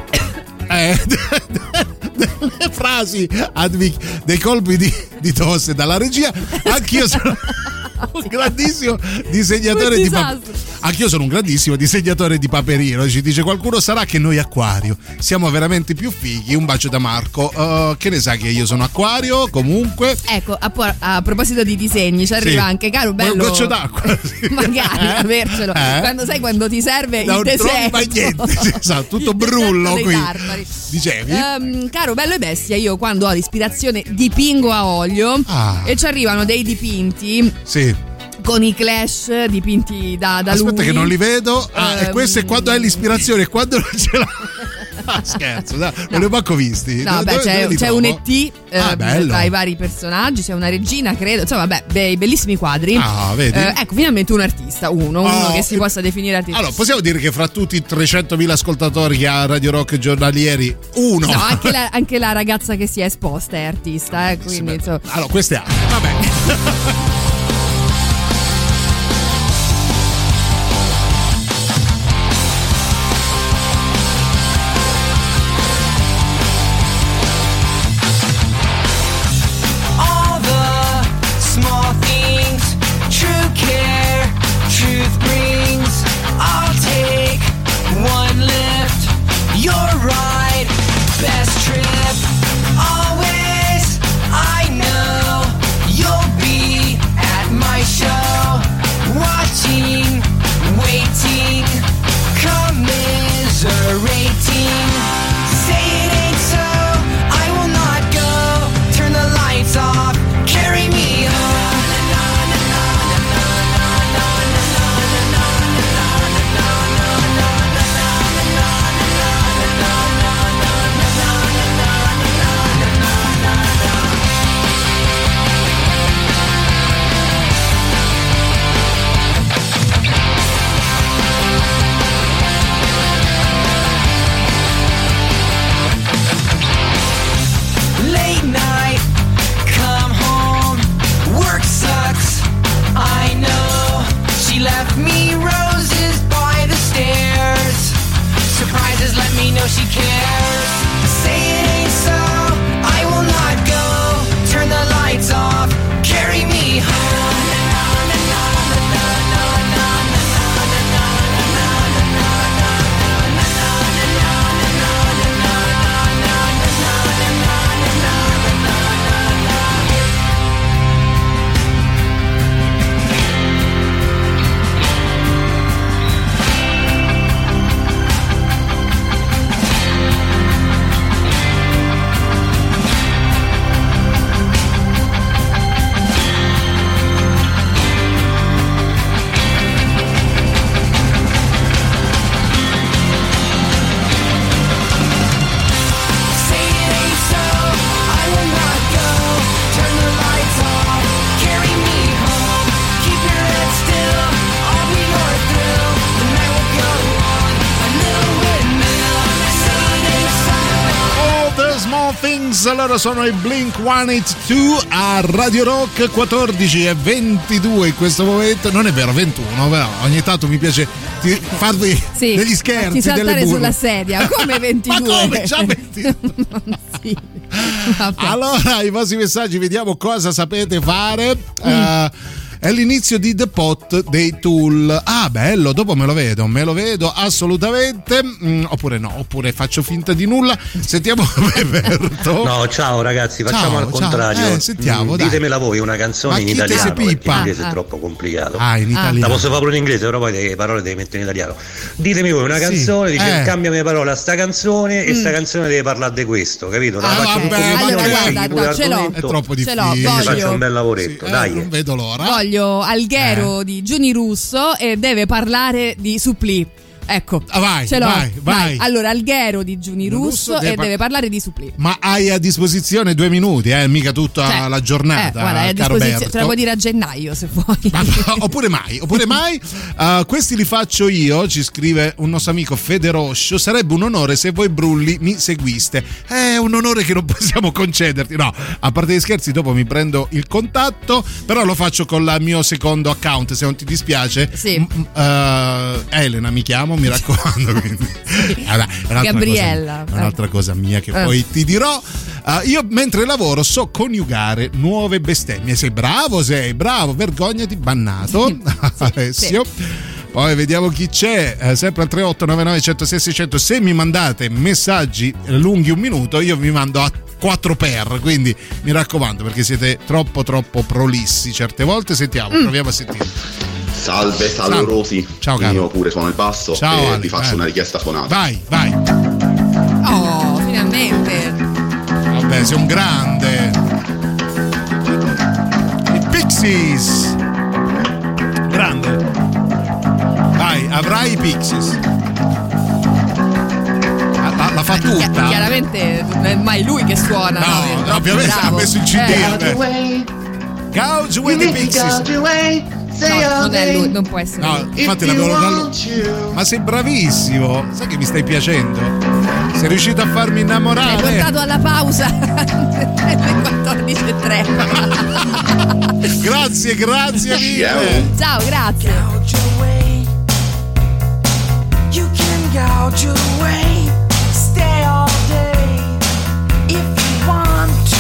Eh, delle frasi admi- dei colpi di, di tosse dalla regia. Anch'io sono un grandissimo disegnatore Un di pa- disastro. anch'io sono un grandissimo disegnatore di Paperino. Ci dice qualcuno: sarà che noi Acquario siamo veramente più fighi. Un bacio da Marco. Uh, che ne sa che io sono Acquario comunque. Ecco, a, po- a proposito di disegni, ci arriva Sì. anche caro bello. Un goccio d'acqua. Magari Eh? avercelo. Eh? Quando sai quando ti serve Non il tromba deserto. niente, sì, esatto, tutto Il deserto brullo dei qui. tartari. Dicevi? Ehm, caro bello e bestia, io quando ho l'ispirazione dipingo a olio Ah. e ci arrivano dei dipinti Sì. con i Clash dipinti da, da Aspetta lui. che non li vedo. Ah, e Ehm, questo è quando hai l'ispirazione, quando non ce l'ha. Ah, scherzo, dai, non li ho manco visti. No, Dove- beh, dove c'è, li c'è trovo? un E T eh, Ah, bello. tra i vari personaggi, c'è una regina, credo. Insomma, vabbè, dei bellissimi quadri. Ah, vedi? Eh, ecco, finalmente un artista, uno, uno Oh, che si possa definire artista. Allora, possiamo dire che fra tutti i trecentomila ascoltatori che ha Radio Rock giornalieri, uno. No, anche la, anche la ragazza che si è esposta è artista, eh, quindi insomma. Allora, queste ha. Vabbè. All the small things, true care, truth brings. I'll take one lift, your ride, best trip. Always, I know you'll be at my show, watching, waiting, commiserating. Say it ain't so, I will not go. Turn the lights off, carry me home. Late night, come home, work sucks, I know. She left me roses by the stairs. Surprises let me know she cares. Say it ain't so, I will not go. Turn the lights off, carry me home. Say it ain't so, I will not go. Turn the lights off, carry me home. Keep your head still, I'll be your thrill. The night will go on, a little windmill. Say it ain't so. All the small things. Allora sono i Blink centottantadue a Radio Rock quattordici e ventidue in questo momento. Non è vero, ventuno, però ogni tanto mi piace ti- farvi Sì, degli scherzi, ti saltare delle burle. sulla sedia, come ventidue. Ma come? Già ventidue? Sì. Vabbè. Allora, i vostri messaggi, vediamo cosa sapete fare. Mm. Eh, è l'inizio di The Pot dei Tool. Ah, bello, dopo me lo vedo, me lo vedo assolutamente. Mm, oppure no, oppure faccio finta di nulla. Sentiamo Beberto. No, ciao ragazzi, facciamo Ciao, al contrario. ciao. Eh, sentiamo, Mm, dai. ditemela voi una canzone Ma in chi te italiano, si perché pippa? l'inglese Ah. è troppo complicato. Ah, in italiano. La posso fare pure in inglese, però poi le parole devi mettere in italiano. Ditemi voi una Sì, canzone, dice eh. cambiami le parole a sta canzone e Mm. sta canzone deve parlare di questo, capito? Te la Ah, faccio vabbè, un po' allora, migliore, guarda, scegli pure no, ce l'ho. l'argomento. È troppo Ce l'ho, difficile. voglio- Faccio un bel lavoretto, Eh, dai. non vedo l'ora. Voglio Alghero di Giuni Russo e deve parlare di Supplì. Ecco, Ah, vai, ce l'ho. vai, vai. Allora, Alghero di Giuni Russo Russo deve e par- deve parlare di Supplì. Ma hai a disposizione due minuti, eh? Mica tutta Cioè, la giornata, Eh, guarda, è a caro disposizione, Berto. te la puoi dire a gennaio se vuoi. Oppure mai, oppure mai. Uh, questi li faccio io, ci scrive un nostro amico Fede Roscio. Sarebbe un onore se voi Brulli mi seguiste. È un onore che non possiamo concederti. No, a parte gli scherzi, dopo mi prendo il contatto, però lo faccio con il mio secondo account, se non ti dispiace. Sì. M- uh, Elena mi chiamo, mi raccomando. Quindi. Allora, è un'altra Gabriella. cosa, è un'altra cosa mia che Eh. poi ti dirò. Uh, io mentre lavoro so coniugare nuove bestemmie. Sei bravo, sei bravo, vergognati, bannato. Alessio. Poi vediamo chi c'è, eh, sempre al tre otto nove nove uno zero sei sei zero zero. Se mi mandate messaggi lunghi un minuto, io vi mando a quattro per, quindi mi raccomando, perché siete troppo troppo prolissi certe volte. Sentiamo, Mm. proviamo a sentire. Salve, salve Salve. Rosi. Ciao, caro. Io pure suono il basso Ciao, e Ale, vi faccio bello. una richiesta suonata. Vai, vai. Oh, finalmente. Vabbè, sei un grande. I Pixies. Grande. Vai, avrai i Pixies. La, la- la fa Chi- tutta. Chiaramente non è mai lui che suona. No, È troppo ovviamente ha bravo. messo il C D. Eh, vabbè. Gouge with the Pixies. No, non è lui, non può essere No, lui. infatti l'avevo dallo... Ma sei bravissimo. Sai che mi stai piacendo? Sei riuscito a farmi innamorare. Hai portato alla pausa alle quattordici e tre. Grazie, grazie mille. Ciao, grazie. You can gouge your way, stay all day if you want to.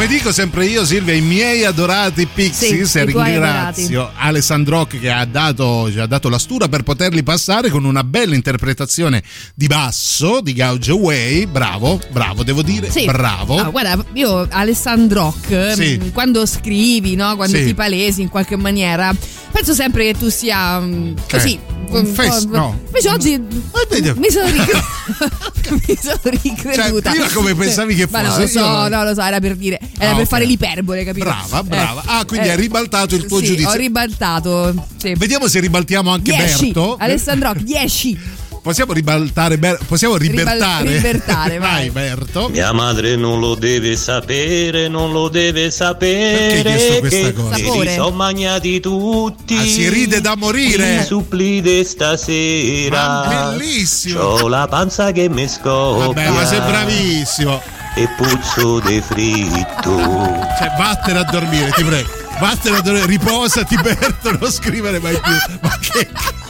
Come dico sempre io, Silvia, i miei adorati Pixies, Sì, e i tuoi ringrazio Alessandrock che ha dato, ci ha dato la stura per poterli passare con una bella interpretazione di basso di Gouge Away. Bravo, bravo, devo dire, Sì. bravo. Ah, guarda, io Alessandrock, Sì. mh, quando scrivi, no? Quando Sì. ti palesi in qualche maniera, penso sempre che tu sia mh, così. Eh, un fes- no. Invece oggi mi sono ricreduta. mi sono ricreduta. Cioè, prima come pensavi che Ma no, fosse? lo so, Io- no, lo so, era per dire, era Ah, per ok. fare l'iperbole, capito? Brava, brava. Eh, Ah, quindi eh, hai ribaltato il tuo sì, giudizio. Ho ribaltato. Sì. Vediamo se ribaltiamo anche dieci. Berto. Alessandrock, dieci. Possiamo ribaltare Ber- possiamo ribertare. Ribal- ribertare, vai. Berto. Mia madre non lo deve sapere, non lo deve sapere. Perché hai chiesto questa che cosa? me Sapore. li son magnati tutti. Ah, si ride da morire. I suppli di stasera. Ma bellissimo. C'ho la panza che mi scoppia. Vabbè, ma sei bravissimo. E puzzo di fritto. Cioè, vattene a dormire, ti prego. Vattene a dormire, riposati, Berto, non scrivere mai più. Ma che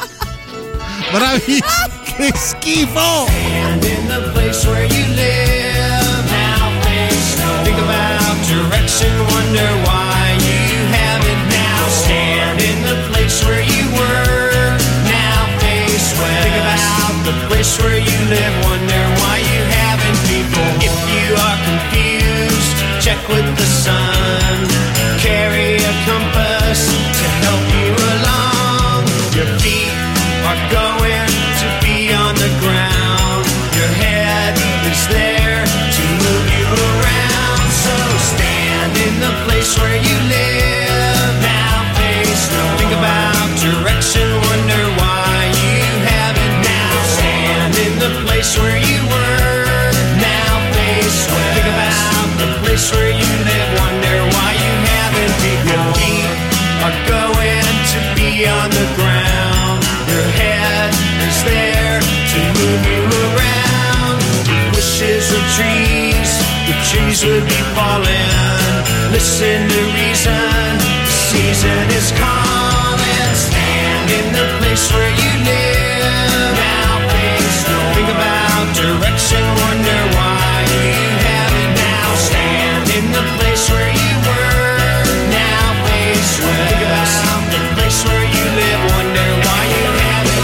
bravissimo, che schifo! And in the place where you live, now face no. Think about direction, wonder why you haven't now. Stand in the place where you were, now face west. Think about the place where you live, wonder why you haven't people. If you are confused, check with the sun. Carry a compass to help you along. Your feet are going to be on the ground. Your head is there to move you around. So stand in the place where you live. Now face no. Think about direction, wonder why you haven't now. Stand in the place where you were. Now face west. Think about the place where you live, wonder why you haven't. Your feet are going to be on the ground. Your head is there to move you around. If wishes were trees, the trees would be falling. Listen to reason, the season is calling. Stand in the place where you live. Now face no. Think about direction, wonder why you haven't now. Stand in the place where you were. Now face west. Think about the place where you live, wonder why you haven't.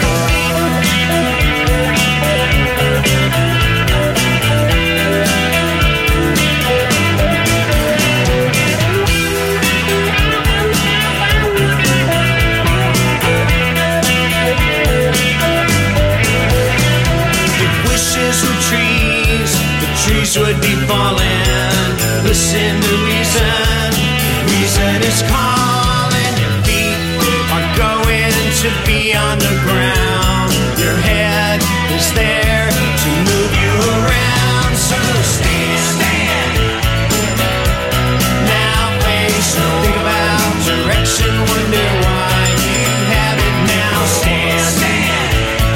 If wishes were trees, the trees would be falling. Listen to reason, reason is calling. Your feet are going to be on the ground. Your head is there to move you around. So stand, stand. Now face no. Think about direction, wonder why you haven't now. Stand, stand.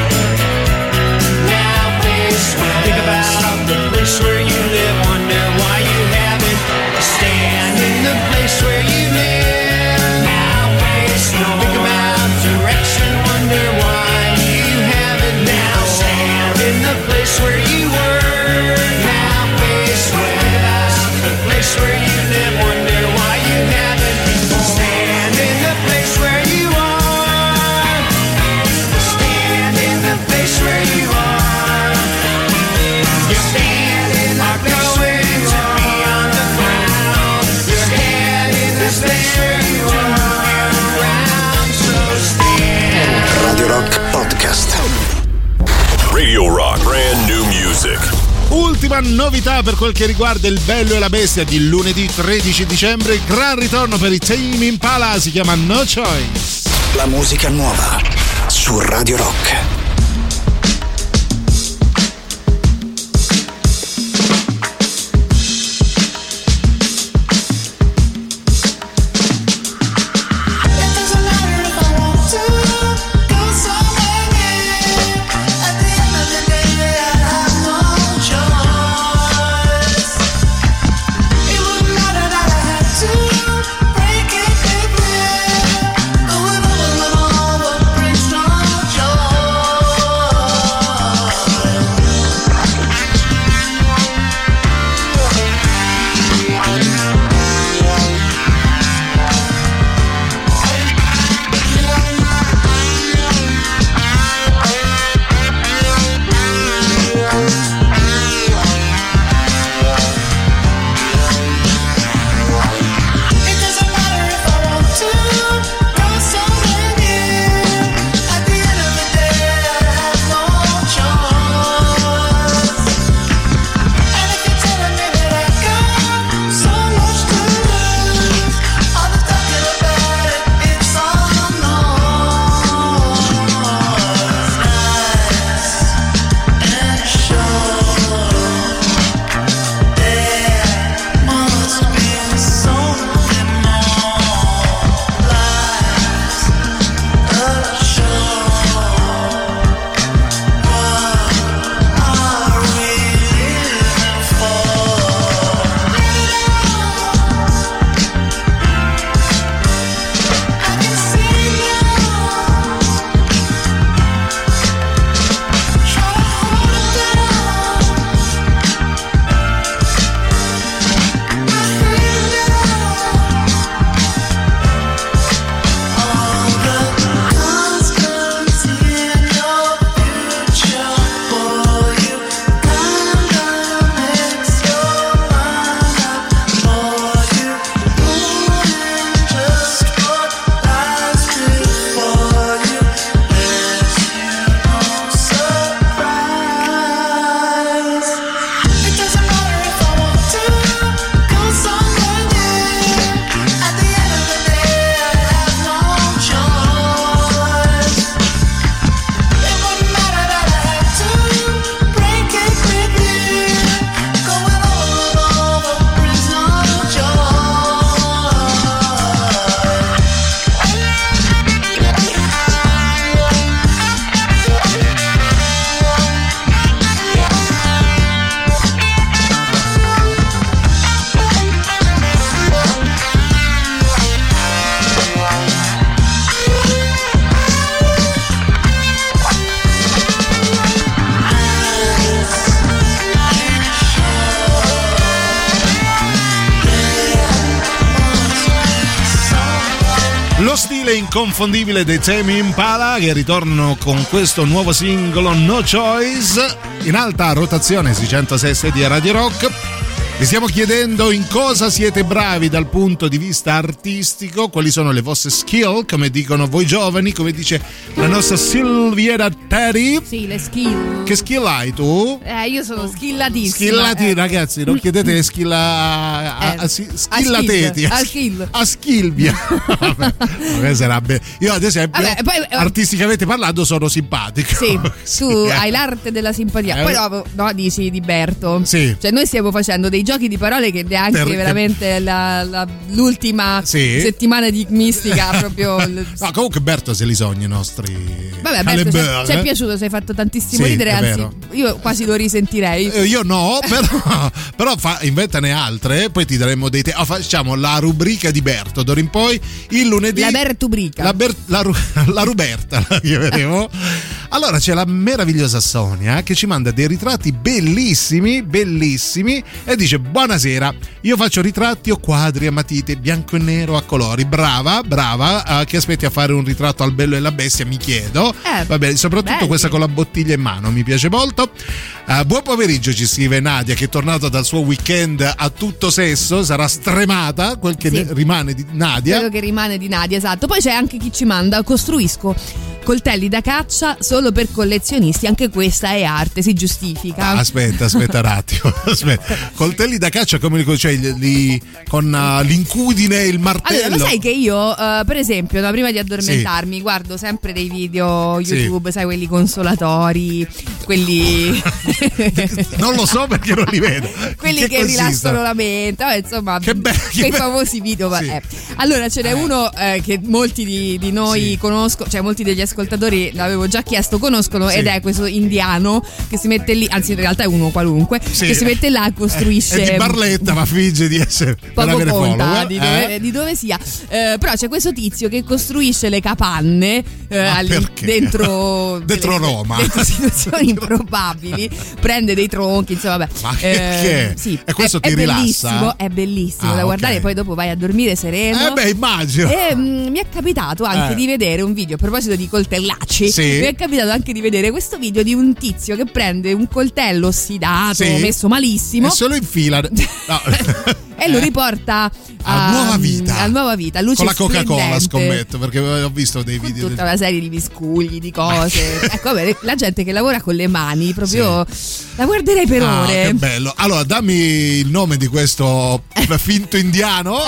Now face west. Think about the place where you live, wonder why you haven't. Stand in the place where you live. Now face no. Think about direction, wonder why you haven't now. Stand in the place where you were. Now face west. The place where you live, wonder why you haven't before. Stand in the place where you are. Stand in the place where you are. You stand in the place where you are. Be on the ground. Your head in the place where you are. Around, so stand. Radio Rock Podcast. Radio Rock, brand new music. Ultima novità per quel che riguarda il Bello e la Bestia di lunedì tredici dicembre, gran ritorno per i Tame Impala, si chiama No Choice. La musica nuova su Radio Rock. Going on and on, what brings no joy? stile inconfondibile dei Tame Impala, che ritornano con questo nuovo singolo No Choice in alta rotazione sui centosei di Radio Rock. Vi stiamo chiedendo in cosa siete bravi dal punto di vista artistico, quali sono le vostre skill, come dicono voi giovani, come dice la nostra Silviera Teddy. Sì, le skill. Che skill hai tu? Eh, io sono skillatissima. Skillati, eh. ragazzi, non chiedete le skill a, a, Eh, a, si- skillateti. a skill. A skilvia. Vabbè, vabbè, sarebbe. Io ad esempio, Vabbè, poi, eh, artisticamente parlando, sono simpatico. Sì, Sì, tu eh. hai l'arte della simpatia. Eh, Poi dopo, no, dici di Berto. Sì. Cioè, noi stiamo facendo dei giochi di parole che neanche Per- veramente la- la- l'ultima Sì. settimana di mistica proprio. No, comunque Berto se li sogna i nostri. Vabbè, Berto, Caleber, ci è eh? piaciuto, ci hai fatto tantissimo Sì, ridere, è anzi, vero. io quasi lo risentirei. Eh, Io no, però, però fa, inventane altre, poi ti daremo dei te- oh, facciamo la rubrica di Berto d'ora in poi il lunedì. La Bertubrica. La, Ber- la, Ru- la Ruberta la chiameremo. Allora c'è la meravigliosa Sonia che ci manda dei ritratti bellissimi, bellissimi e dice: buonasera, io faccio ritratti o quadri a matite, bianco e nero a colori. Brava, brava, eh, che aspetti a fare un ritratto al Bello e la Bestia, mi chiedo. Eh, Vabbè, soprattutto belli. questa con la bottiglia in mano mi piace molto. Eh, buon pomeriggio, ci scrive Nadia, che è tornata dal suo weekend a tutto sesso, sarà stremata quel che Sì. ne rimane di Nadia. Quello che rimane di Nadia, esatto. Poi c'è anche chi ci manda: costruisco coltelli da caccia solo per collezionisti, anche questa è arte, si giustifica. Aspetta, aspetta un attimo. Aspetta. Coltelli da caccia come li, cioè, li, con uh, l'incudine e il martello. Allora, lo sai che io, uh, per esempio, no, prima di addormentarmi, guardo sempre dei video YouTube, Sì. sai, quelli consolatori, quelli. Non lo so perché non li vedo. quelli Che che, consistono? rilassano la mente, vabbè, insomma, Che be- che quei be- famosi video. va- Sì. eh. Allora, ce n'è uno eh, che molti di, di noi Sì. conoscono, cioè molti degli ascoltatori, l'avevo già chiesto, conoscono, Sì. ed è questo indiano che si mette lì, anzi in realtà è uno qualunque, Sì. che si mette là e costruisce. È di Barletta, ma finge di essere per Poco avere conta follower. di dove, Eh? di dove sia. Eh, però c'è questo tizio che costruisce le capanne eh, Ma al- perché? dentro Dentro delle- Roma. dentro situazioni improbabili, prende dei tronchi, insomma, vabbè. Ma che? Sì, E questo è, ti è rilassa? bellissimo, è bellissimo Ah, da guardare, ok. poi dopo vai a dormire sereno. Eh beh, immagino. E mm, mi è capitato anche Eh. di vedere un video, a proposito di coltellacci, Sì. mi è capitato anche di vedere questo video di un tizio che prende un coltello ossidato, Sì. messo malissimo, E se lo infila. No. e lo riporta A nuova vita. a nuova vita, luce Con la Coca-Cola, splendente. scommetto, perché ho visto dei video. Tutta del- una serie di miscugli, di cose. Ecco, vabbè, la gente che lavora con le mani, proprio la guarderei per Ah, ore. che bello. Allora, dammi il nome di questo finto indiano.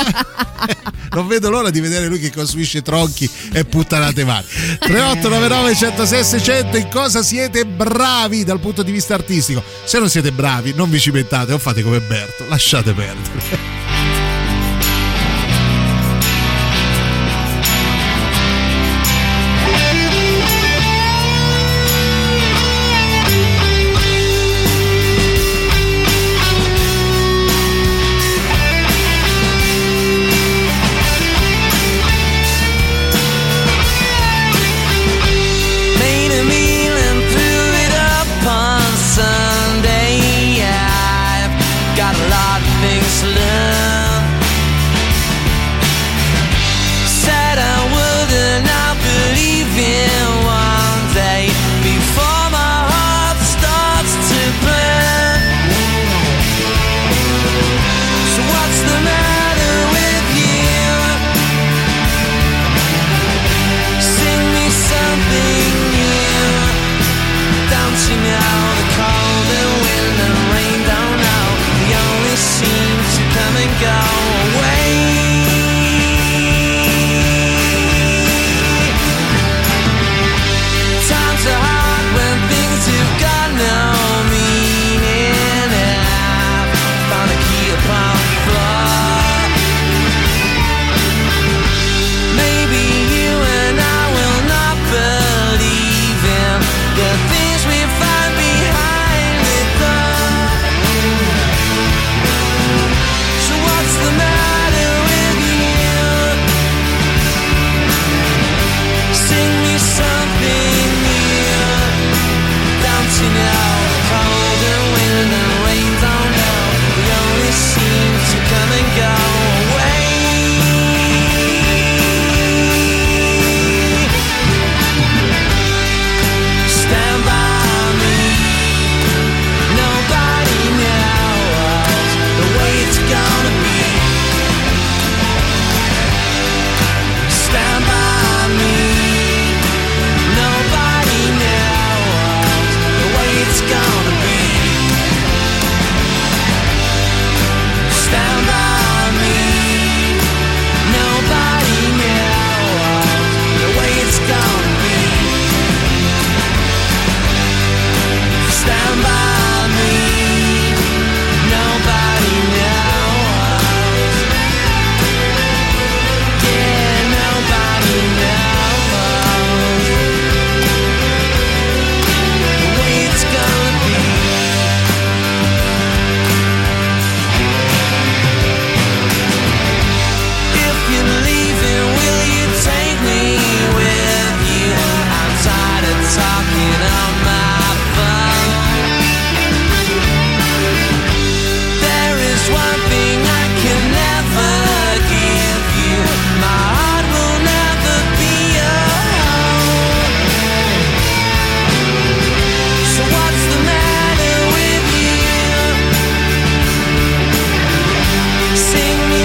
Non vedo l'ora di vedere lui che costruisce tronchi e puttanate varie. tre otto nove nove uno zero sei sei zero zero. In cosa siete bravi dal punto di vista artistico? Se non siete bravi, non vi cimentate o fate come Berto, lasciate perdere. Made a meal and threw it up on Sunday. I've got a lot of things to learn. Said I would and I believe in one day before my heart starts to burn. So what's the matter with you? Sing me something new. Don't you know the cold and wind and rain don't know? They only seem to come and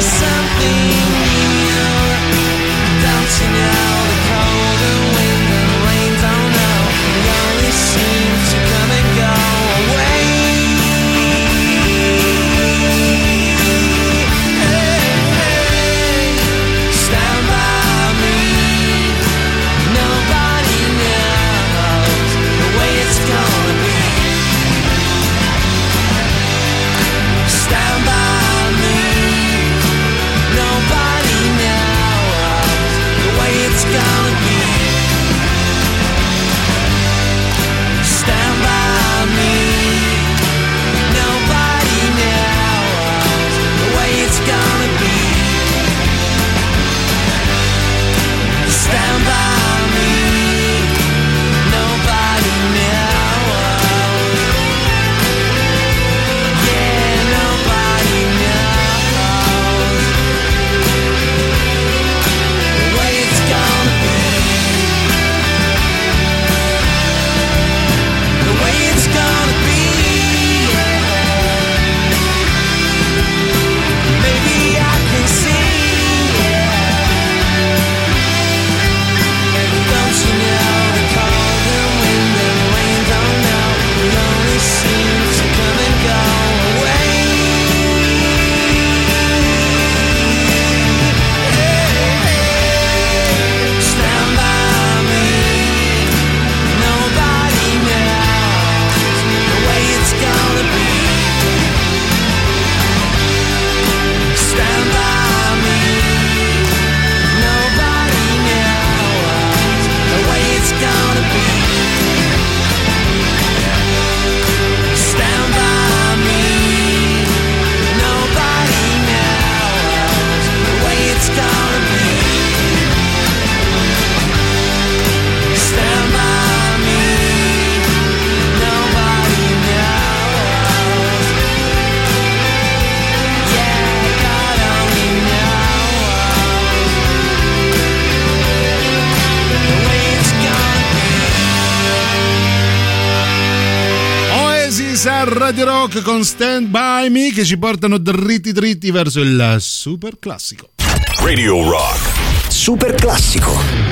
Radio Rock con Stand By Me, che ci portano dritti dritti verso il super classico. Radio Rock Super classico.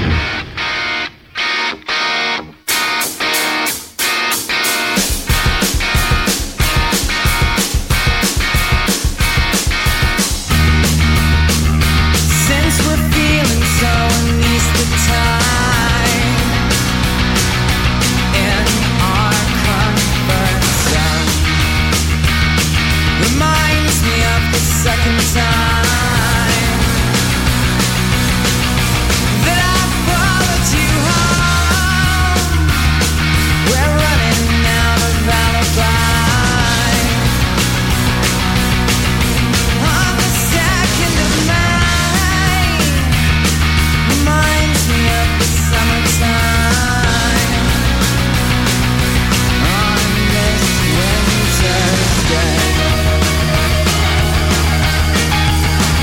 Second time that I followed you home. We're running out of alibi. On the second of May, reminds me of the summertime. On this winter's day.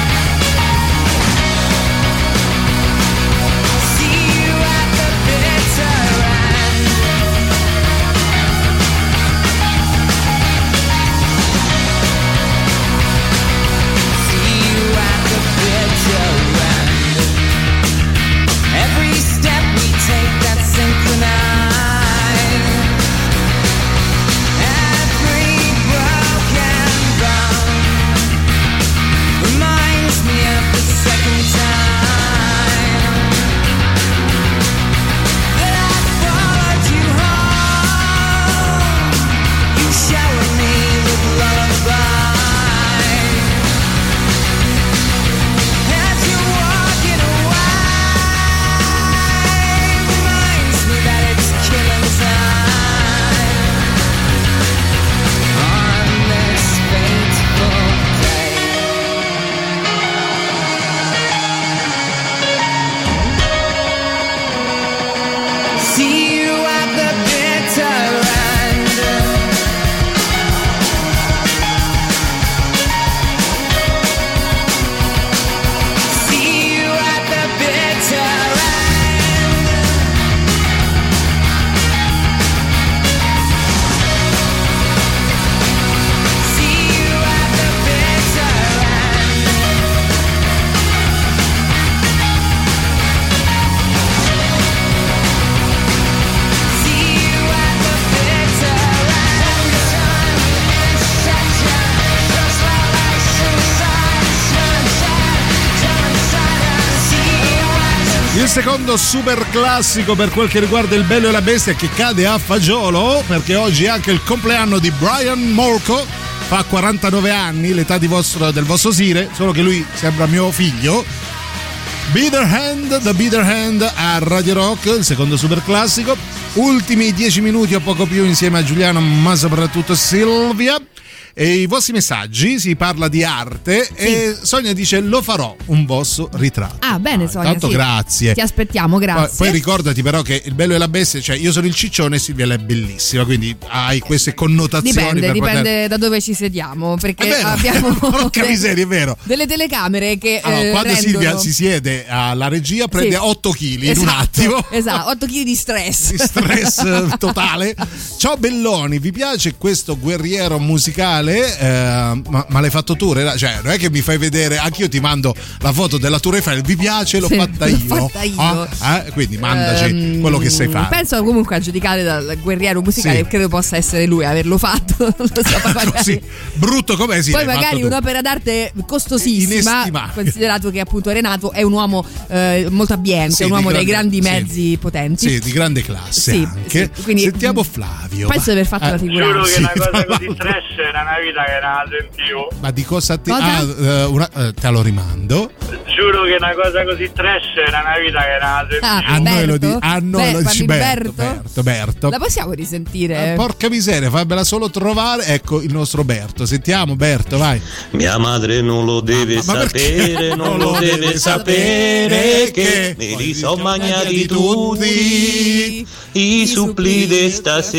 secondo super classico per quel che riguarda il Bello e la Bestia, che cade a fagiolo perché oggi è anche il compleanno di Brian Molko, fa quarantanove anni, l'età di vostro, del vostro Sire, solo che lui sembra mio figlio. Bitter Hand, The Bitter Hand a Radio Rock, il secondo super classico. Ultimi dieci minuti o poco più insieme a Giuliano, ma soprattutto Silvia. E i vostri messaggi, si parla di arte, sì. E Sonia dice: lo farò un vostro ritratto. Ah, bene Sonia, tanto sì. grazie. Ti aspettiamo, grazie. Poi, poi ricordati però che il Bello e la Bestia, cioè io sono il ciccione e Silvia è bellissima, quindi hai queste connotazioni. Dipende, per dipende poter... da dove ci sediamo, perché è vero, abbiamo porca miseria, è vero. delle telecamere che allora, eh, quando rendono... Silvia si siede alla regia prende sì. otto chili esatto, in un attimo. Esatto, otto chili di stress. Di stress totale. Ciao Belloni, vi piace questo guerriero musicale? Eh, ma, ma l'hai fatto tu? Cioè, non è che mi fai vedere, anche io ti mando la foto della Tour Eiffel, vi piace? L'ho sì, fatta l'ho io. fatta io. Ah, eh? Quindi mandaci um, quello che sai fare. Penso comunque a giudicare dal guerriero musicale, sì. Credo possa essere lui averlo fatto. Non lo so, magari. Sì, brutto com'è, sì. Poi magari un'opera d'arte costosissima, considerato che appunto Renato è un uomo eh, molto abbiente, sì, un uomo grande, dei grandi mezzi sì. potenti. Sì, di grande classe sì, anche. Sì, quindi, sentiamo Flavio. Penso di aver fatto eh, la figuraccia. Giuro che sì, una cosa ma... così trash era una vita che era sentivo. Ma di cosa ti... Cosa? Ah, uh, una... uh, te lo rimando. Giuro che una cosa così trash era una vita che era sentivo. Ah, a noi lo, di... a noi Beh, lo dici Berto, Berto? Berto, Berto. La possiamo risentire? Eh, porca miseria, fammela solo trovare. Ecco il nostro Berto. Sentiamo Berto, vai. Mia madre non lo deve ma, ma sapere, non lo deve sapere che me li sono mangiati tutti i suppli di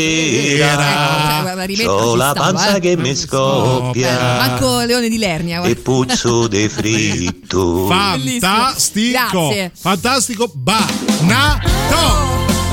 stasera. C'ho la panza che mi scoppia. Manco Leone di Lernia. E puzzo de fritto. Fantastico. Grazie. Fantastico. Banato.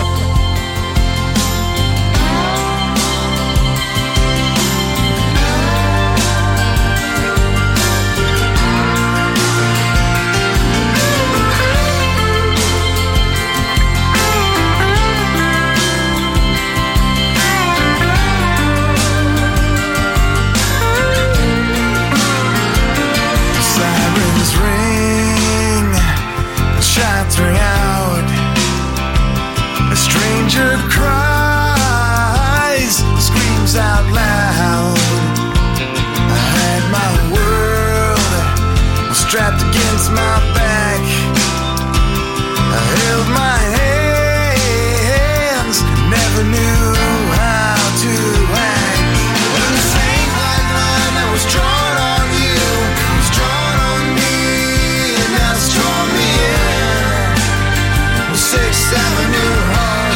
Out loud, I had my world strapped against my back. I held my hands, never knew how to act. When the same black line that was drawn on you was drawn on me, and now it's drawn me in. Sixth Avenue Hard.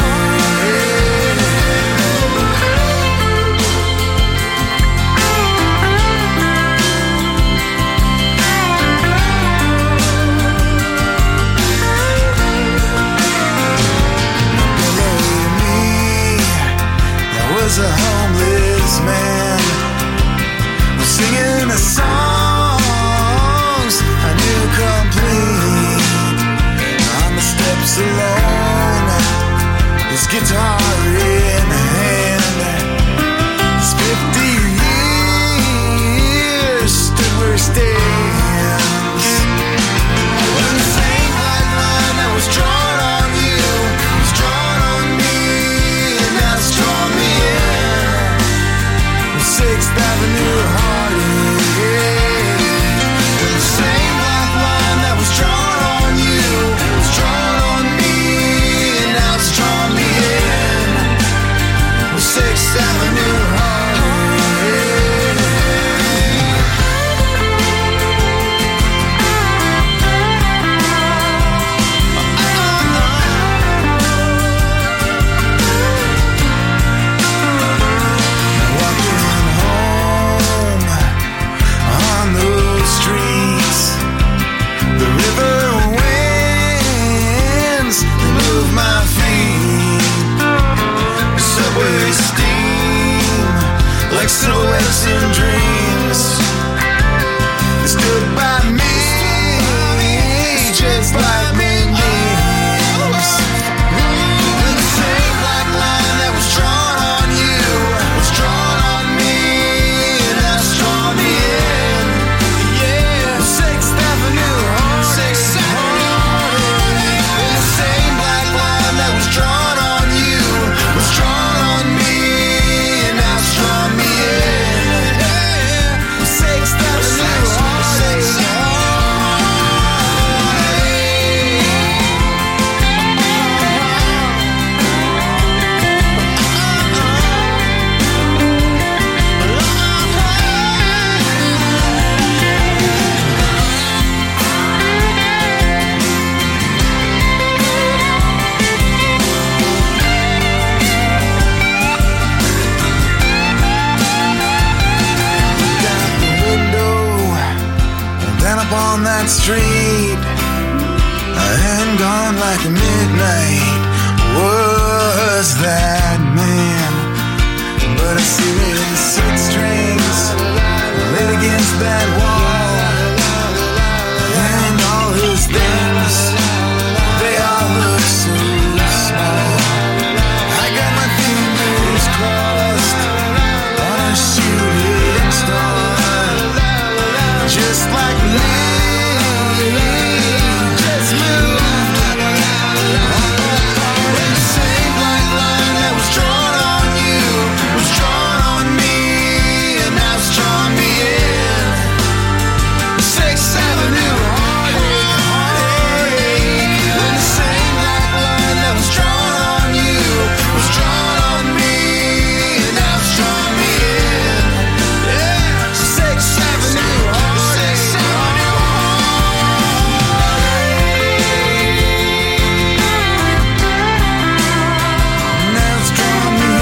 Was a homeless man singing the songs I knew complete on the steps alone, his guitar in hand. His fifty years stood where he stands. When the same black line that was drawn on you was drawn on me, and now it's drawn me in. Sixth Avenue Hardy, yeah. on that street and gone like midnight was that man. But a series of six strings laid against that wall, and all those things, they all look so small. I got my fingers crossed on a shooting star, just like me, just moved when the same black line that was drawn on you was drawn on me, and now it's drawn me in. Sixth Avenue heartache, heartache. When the same black line that was drawn on you was drawn on me, and now it's drawn me in. Yeah, Sixth Avenue heartache, Sixth Avenue heartache. Now it's drawn me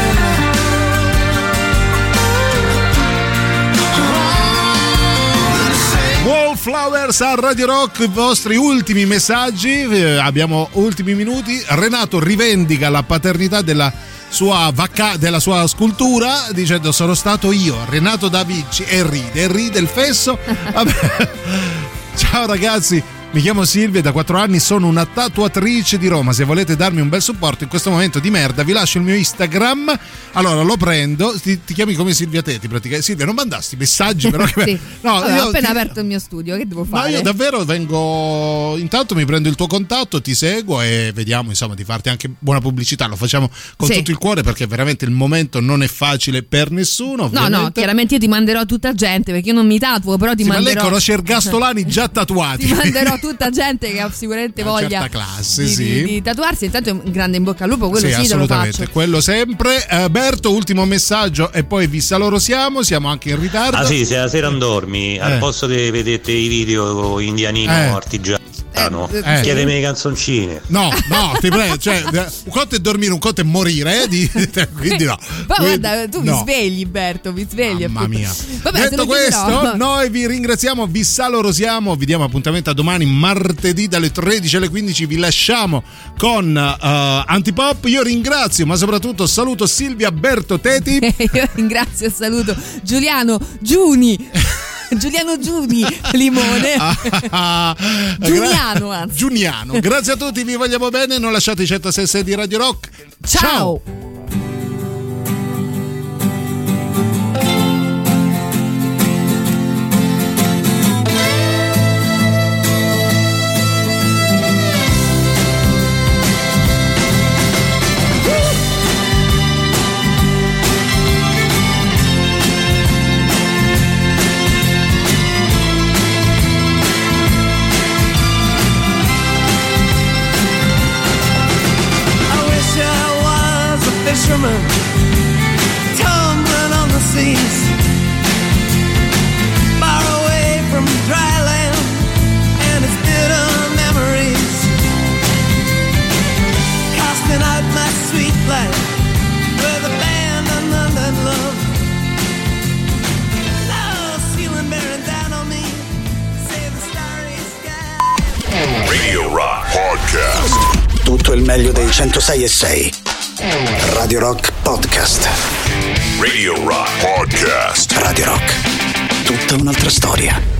Wallflowers a Radio Rock, i vostri ultimi messaggi, eh, abbiamo ultimi minuti. Renato rivendica la paternità della sua vacca, della sua scultura, dicendo sono stato io, Renato da Vinci, e ride, e ride il fesso. Vabbè. Ciao ragazzi, mi chiamo Silvia e da quattro anni sono una tatuatrice di Roma. Se volete darmi un bel supporto in questo momento di merda, vi lascio il mio Instagram. Allora lo prendo. Ti, ti chiami come Silvia Tetti praticamente. Silvia, non mandasti messaggi però che... Sì. No, Vabbè, io ho appena ti... aperto il mio studio, che devo Ma fare? io davvero vengo, intanto mi prendo il tuo contatto, ti seguo e vediamo insomma di farti anche buona pubblicità. Lo facciamo con Sì. tutto il cuore perché veramente il momento non è facile per nessuno, No, ovviamente. no, chiaramente io ti manderò tutta gente, perché io non mi tatuo, però ti Sì, ma manderò... lei conosce ergastolani già tatuati. Ti manderò tutta gente che ha sicuramente Una voglia certa classe, di, sì. di, di tatuarsi. Intanto un grande in bocca al lupo, quello Sì, sì, te lo assolutamente, faccio. quello sempre. Eh, Berto, ultimo messaggio e poi vista loro siamo, siamo anche in ritardo. Ah sì, se la sera non dormi, Eh. al posto di vedere i video indianino Eh. artigiano, Eh. chiedemi le canzoncine. No, no, ti prego, cioè, un conto è dormire, un conto è morire, eh, di, quindi no. Poi Quindi- guarda, tu no. mi svegli, Berto, mi svegli. Mamma mia. Vabbè, te Detto lo questo, chiederò. noi vi ringraziamo, vi salorosiamo, vi diamo appuntamento a domani martedì dalle tredici alle quindici, vi lasciamo con uh, Antipop. Io ringrazio, ma soprattutto saluto Silvia Berto Teti. Io ringrazio e saluto Giuliano Giuni. Giuliano Giuni Limone. Giuliano, anzi. Giuliano. Grazie a tutti, vi vogliamo bene, non lasciate i centosei e sei di Radio Rock. Ciao. I wish I was a fisherman, tumbling on the seas, far away from dry land and its bitter memories, casting out my sweet life with abandon and love. No ceiling bearing down on me, save the starry sky. Radio Rock Podcast. Tutto il meglio dei centosei e sei. Radio Rock Podcast. Radio Rock Podcast. Radio Rock. Tutta un'altra storia.